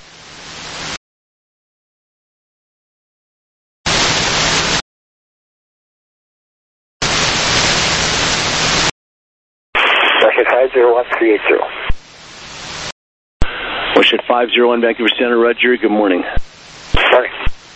Rocket 501380. Washington 501, Vancouver Center, Roger, good morning. Morning.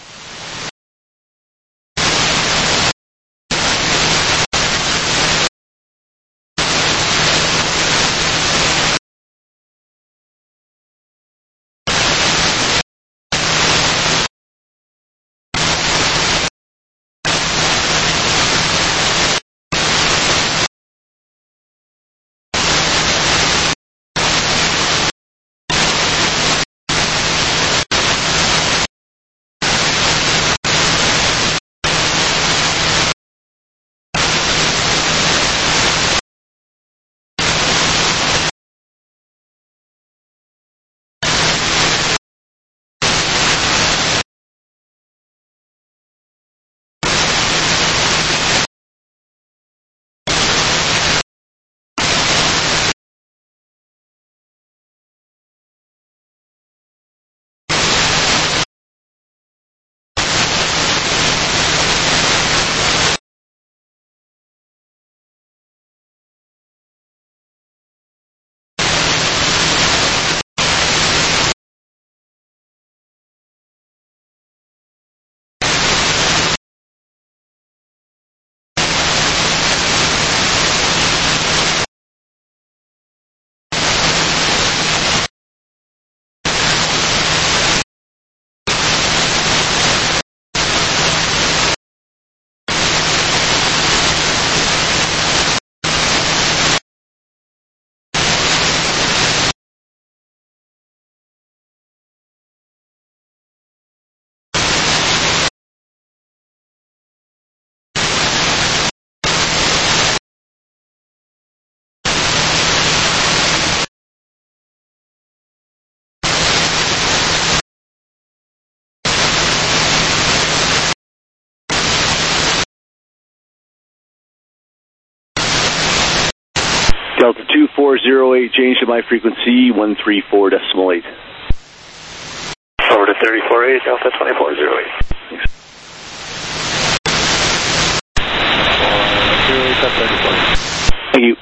Delta 2408, change to my frequency, 134.8. Over to 348, Delta 2408. Thanks. 08, Thank you.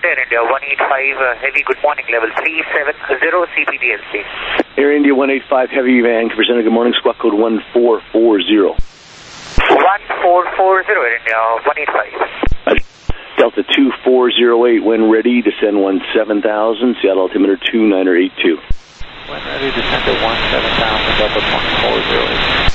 Air India 185 Heavy, good morning, level 370 CPDLC. Air India 185 Heavy, Vancouver Center, good morning, squawk code 1440. 1440 Air India 185. Delta 2408, when ready, descend 17,000, Seattle altimeter 2982. When ready, descend to 17,000, Delta 2408.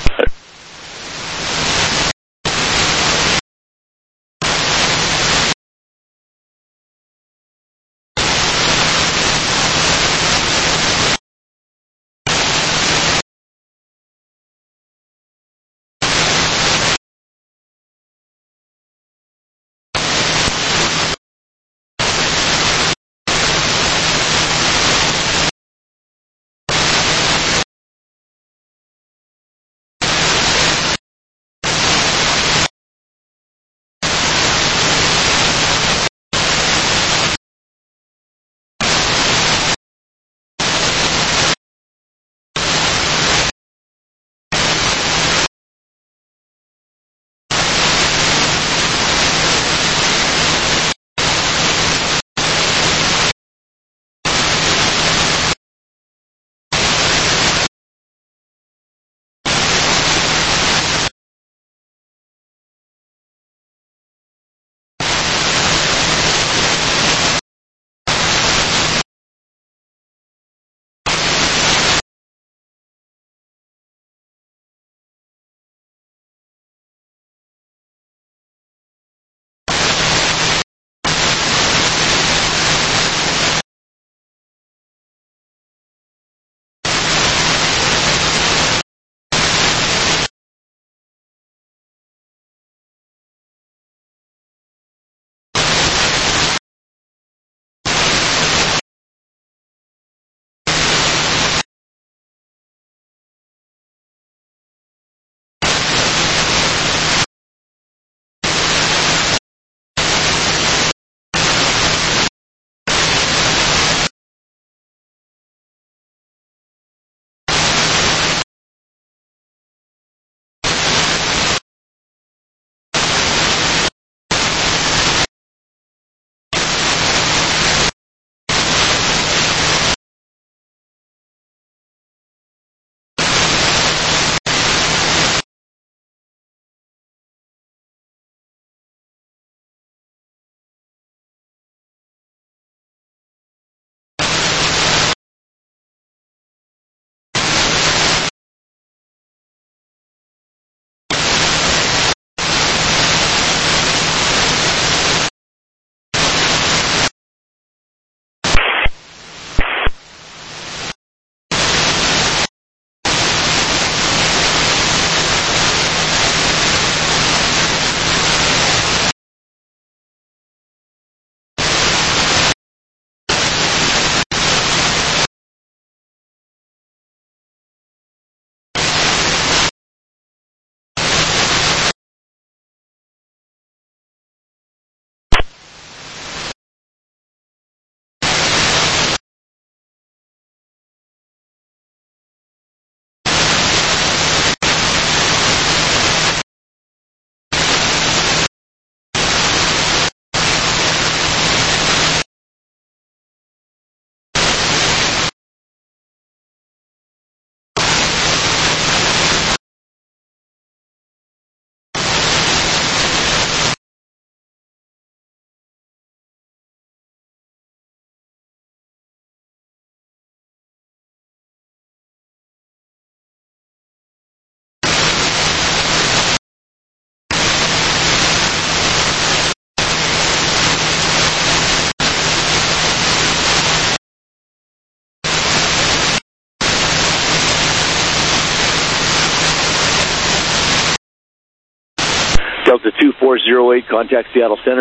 Delta 2408, contact Seattle Center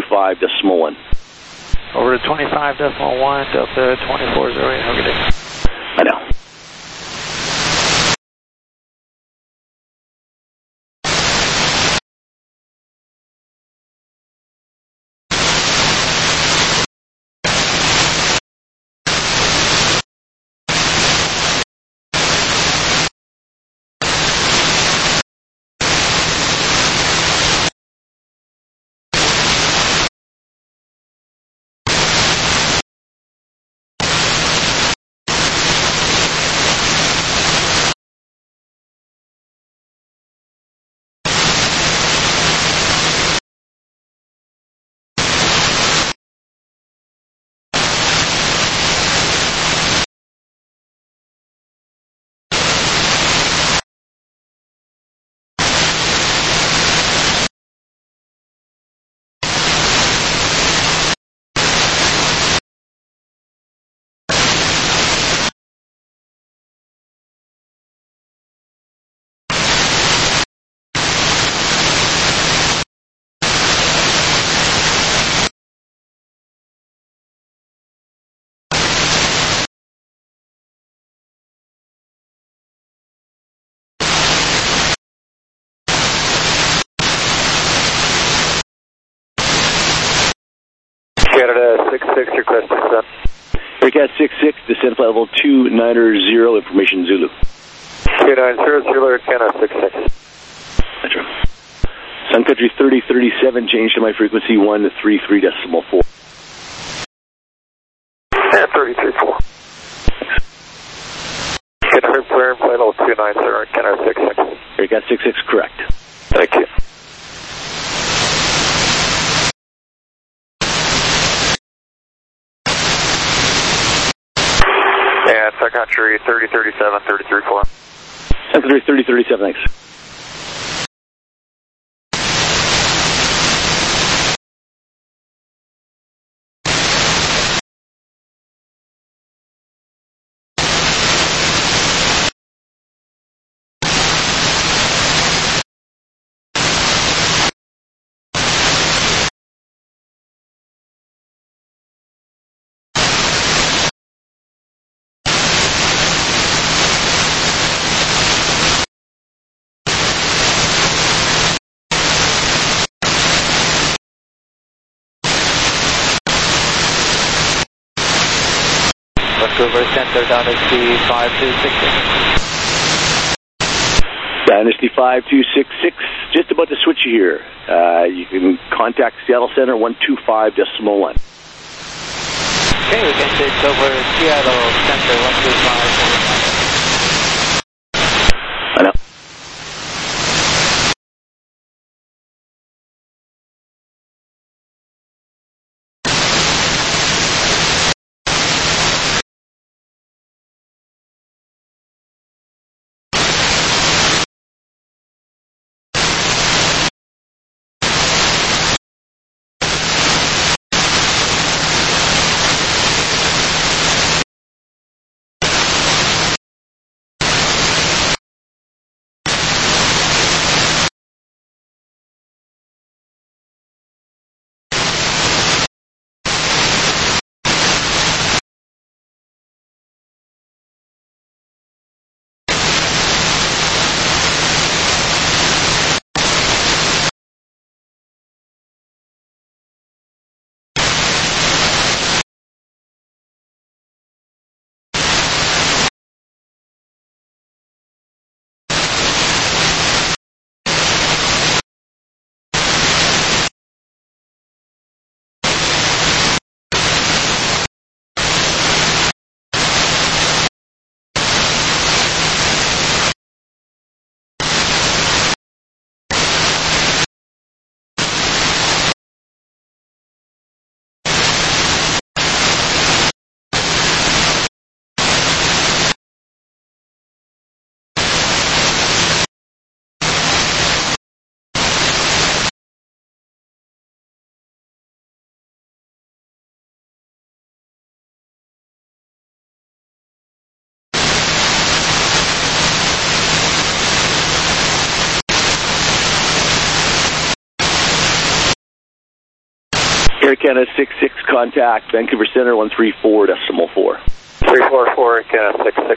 125.1. Over to 25.1, Delta 2408, have a good day. I know. Canada 66, request descent. Aircat 66, descend flight level 290, information Zulu. 290, Zulu, Canada 66. Metro. Sun Country 3037, change to my frequency 133.4. And 33.4. Confirm clear, flight level 290, Canada 66. Aircat 66, correct. Thank you. And Sun Country 3037, 33.4. Sun Country 3037, thanks. Vancouver Center, Dynasty 5266. Dynasty 5266, just about to switch you here. You can contact Seattle Center 125.1. Okay, we can take over Seattle Center 125. I know. Air Canada 66, contact Vancouver Center 134.4. 344, Canada 66.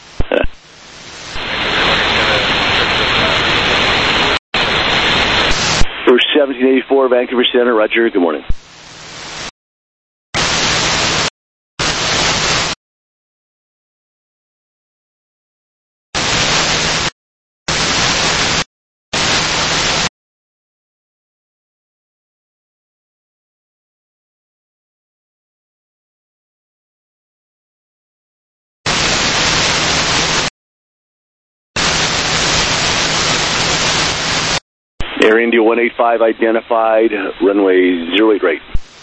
First 1784, Vancouver Center, Roger, good morning. Air India 185 identified, runway 08 right.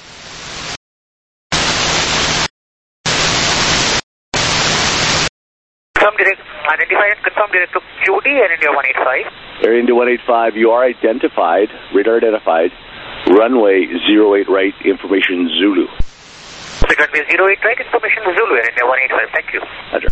Confirm direct, identified and confirm direct to QD, Air India 185. Air India 185, you are identified, radar identified, runway 08 right, information Zulu. Runway 08 right, information Zulu, Air India 185, thank you. Roger.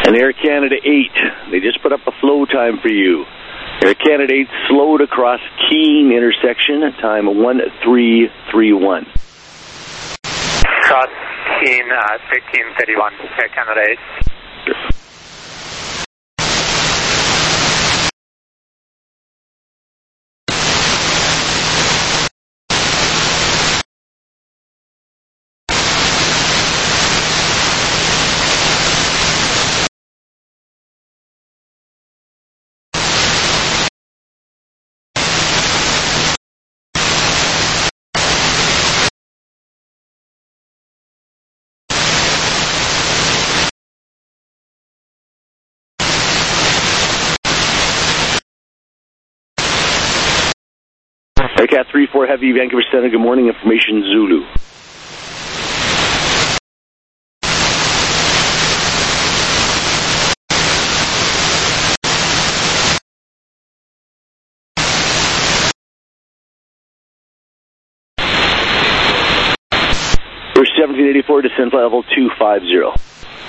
And Air Canada 8, they just put up a flow time for you. Air Canada 8 slowed across Keene intersection at time 1331. Cross Keene, 1331, Air Canada 8. Aircat 3-4 Heavy, Vancouver Center, good morning, information Zulu. First 1784, descent flight level 250.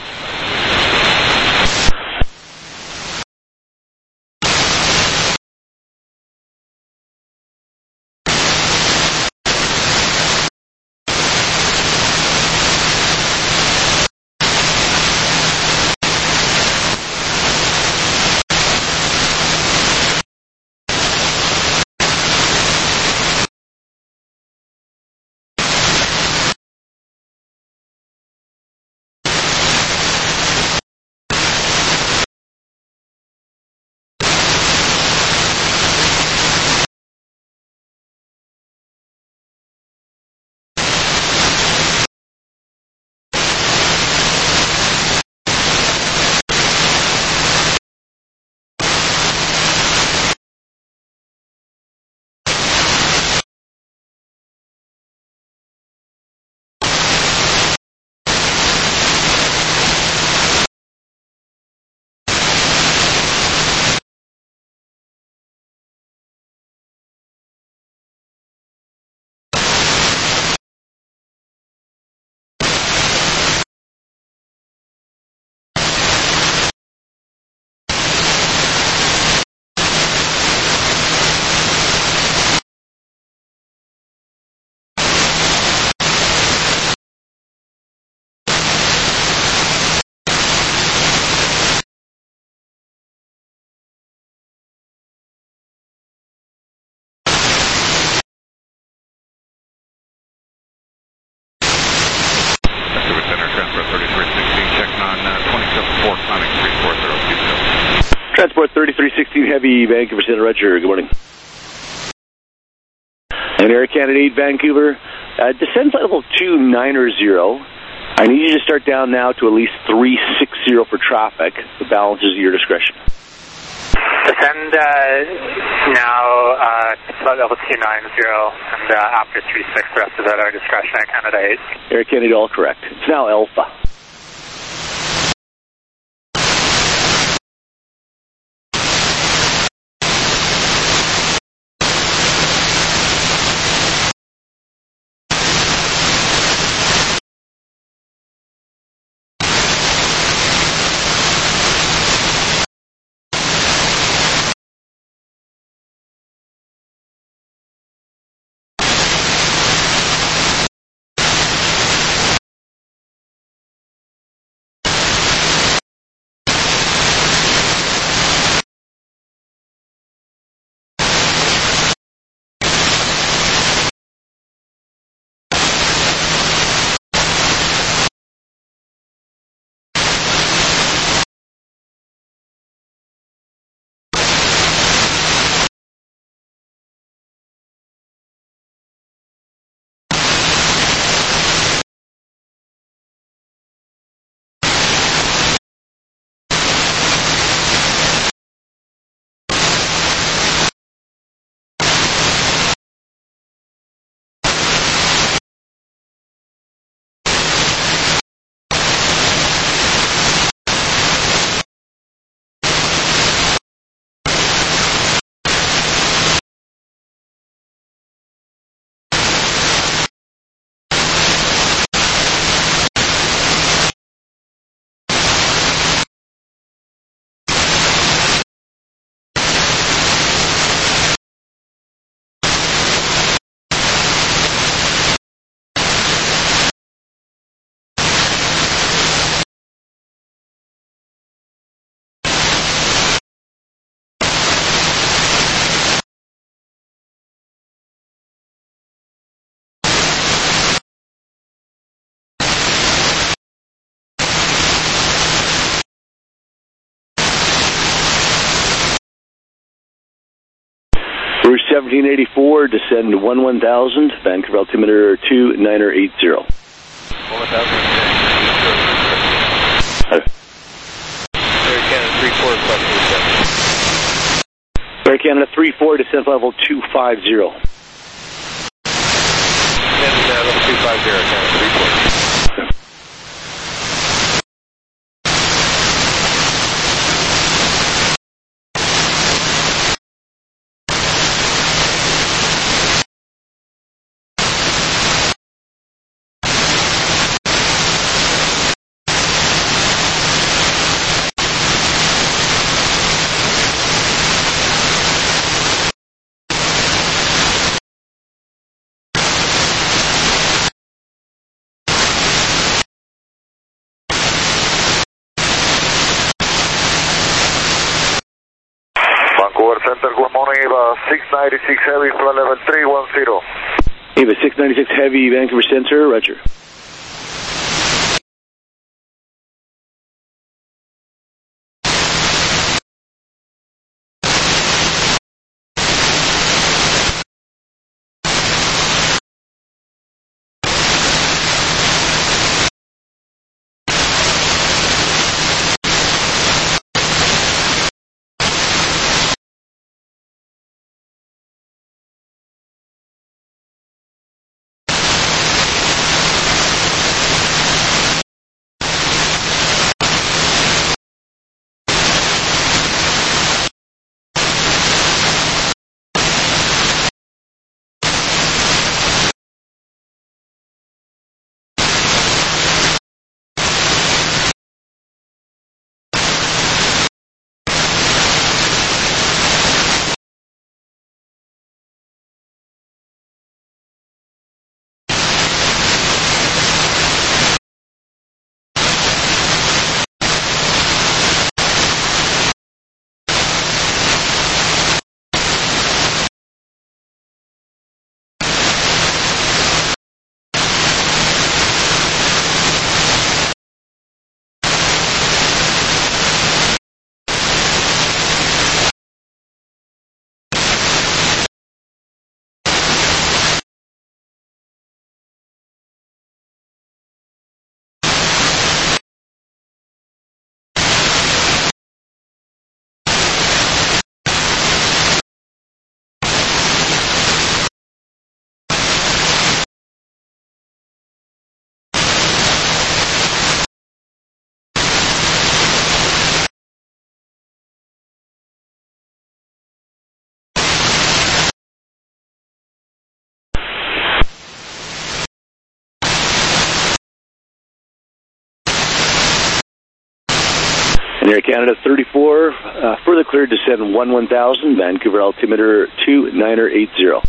Transport 3316 Heavy, Vancouver Center, Roger, good morning. And Air Canada 8, Vancouver, descend flight level 290. I need you to start down now to at least 360 for traffic. The balance is at your discretion. Descend now flight level 290, and after 36, the rest is at our discretion, Air Canada 8. Air Canada, all correct. It's now Alpha. Rouge 1784, descend 1000, Vancouver altimeter 2980. 1000. Air Canada 34, Air Canada 34, descent level 250. Descend level 250, Air Canada 34. Vancouver Center, good morning, Eva 696 Heavy, flight level 310. Eva 696 Heavy, Vancouver Center, roger. Air Canada 34, further cleared, descend 1000, Vancouver altimeter 2980.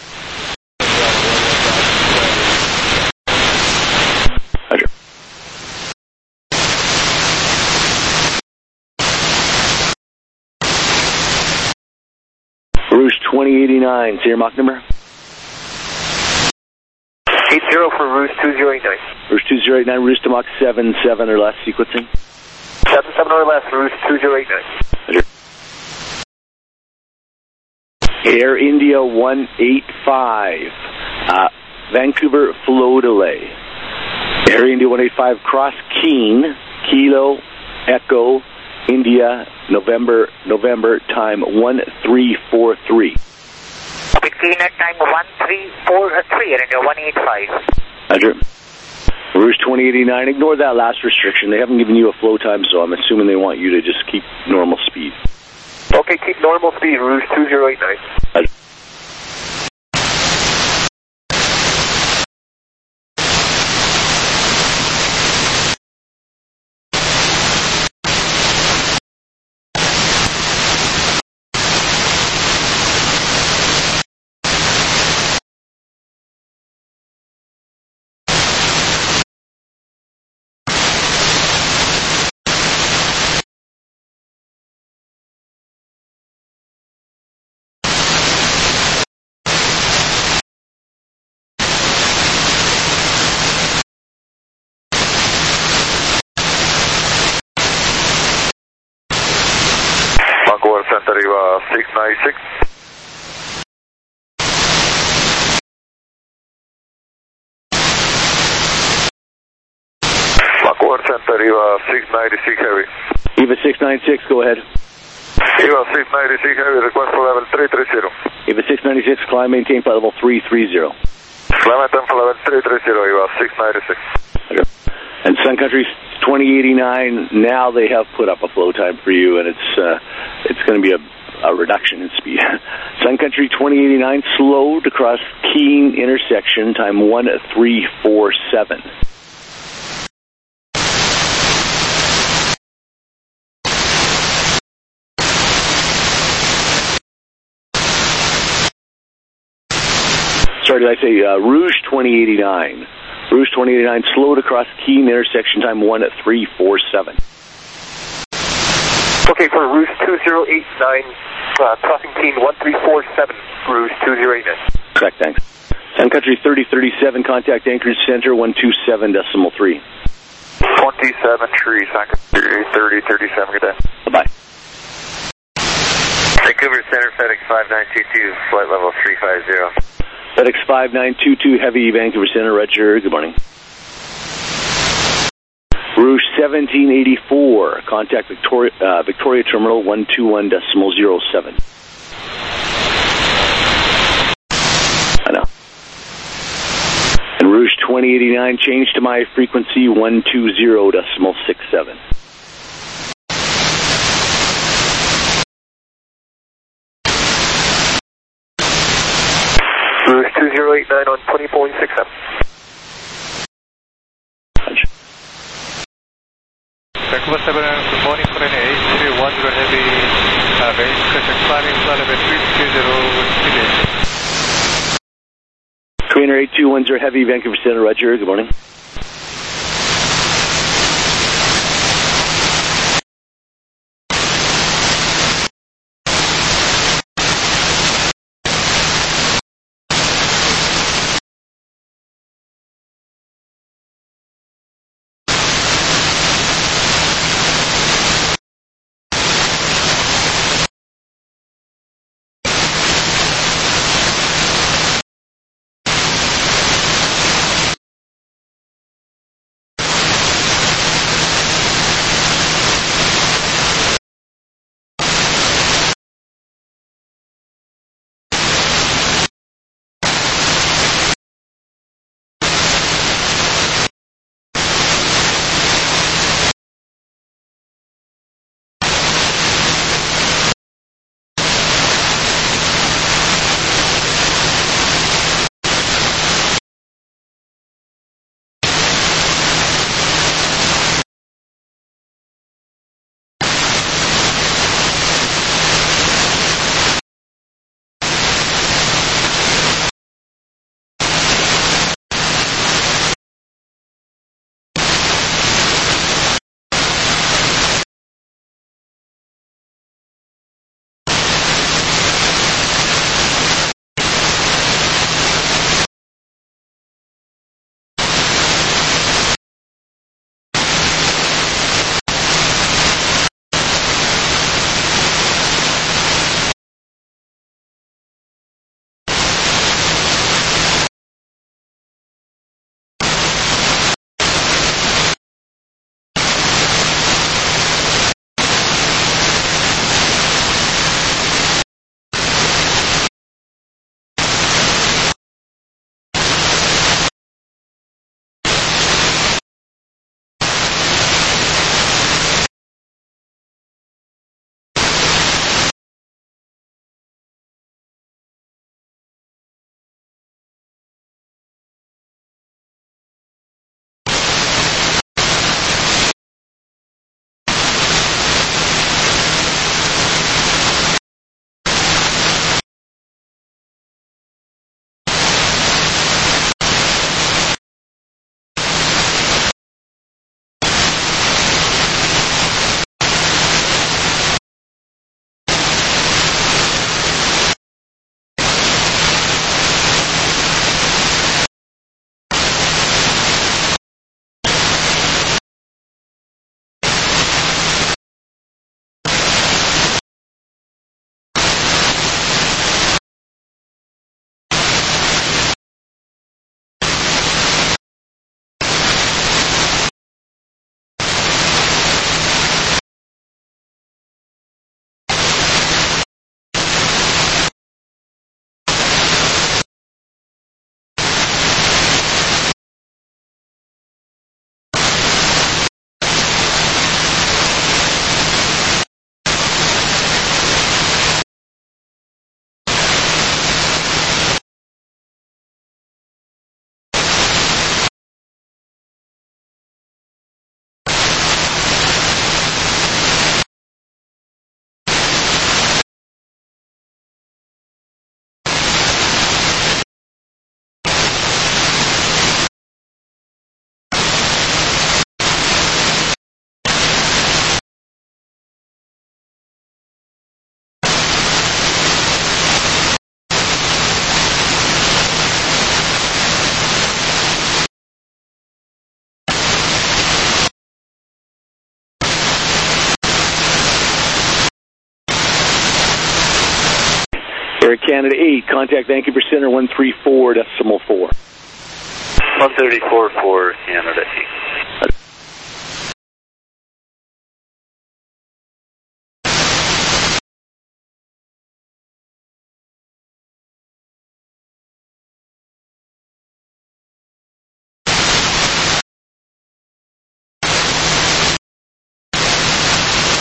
Roger. Rouge 2089, say your Mach number. 80 for Rouge 2089. Rouge 2089, Rouge to Mach 77 or less, sequencing. 77 or less, Rouge 2089. Roger. Air India 185, Vancouver flow delay. Air India 185, cross Keene, Kilo, Echo, India, November, time 1343. Keene at time 1343, Air India 185. Roger. Rouge 2089, ignore that last restriction. They haven't given you a flow time, so I'm assuming they want you to just keep normal speed. Okay, keep normal speed, Rouge 2089. Roger. Vancouver Center, Eva 696. Center, EVA 696 Heavy. EVA 696, go ahead. EVA 696 Heavy, request for level 330. EVA 696, climb, maintain flight level 330. Climb and for level 330, EVA 696. Okay. And Sun Country 2089, now they have put up a flow time for you, and it's going to be a reduction in speed. Sun Country 2089 slowed across Keene intersection, time 1347. Sorry, did I say Rouge 2089? Rouge 2089 slowed across Keene intersection, time 1347. Okay, for Rouge 2089, crossing Keene 1347, Rouge 2089. Correct, thanks. Sun Country 3037, contact Anchorage Center 127.3. 27 tree, Sun Country 3037, good day. Bye-bye. Vancouver Center, FedEx 5922, flight level 350. FedEx 5922, Heavy, Vancouver Center, Roger, good morning. Rouge 1784, contact Victoria Terminal 121.07. I know. And Rouge 2089, change to my frequency 120.67. Rouge 2089 on 20.67. Vancouver 7, good morning, Colony 8310 Heavy, range climbing flight level 330, Trainer 8210 Heavy, Vancouver Center, Roger, good morning. Air Canada 8, contact Vancouver Center 134.4. 134 for Canada 8.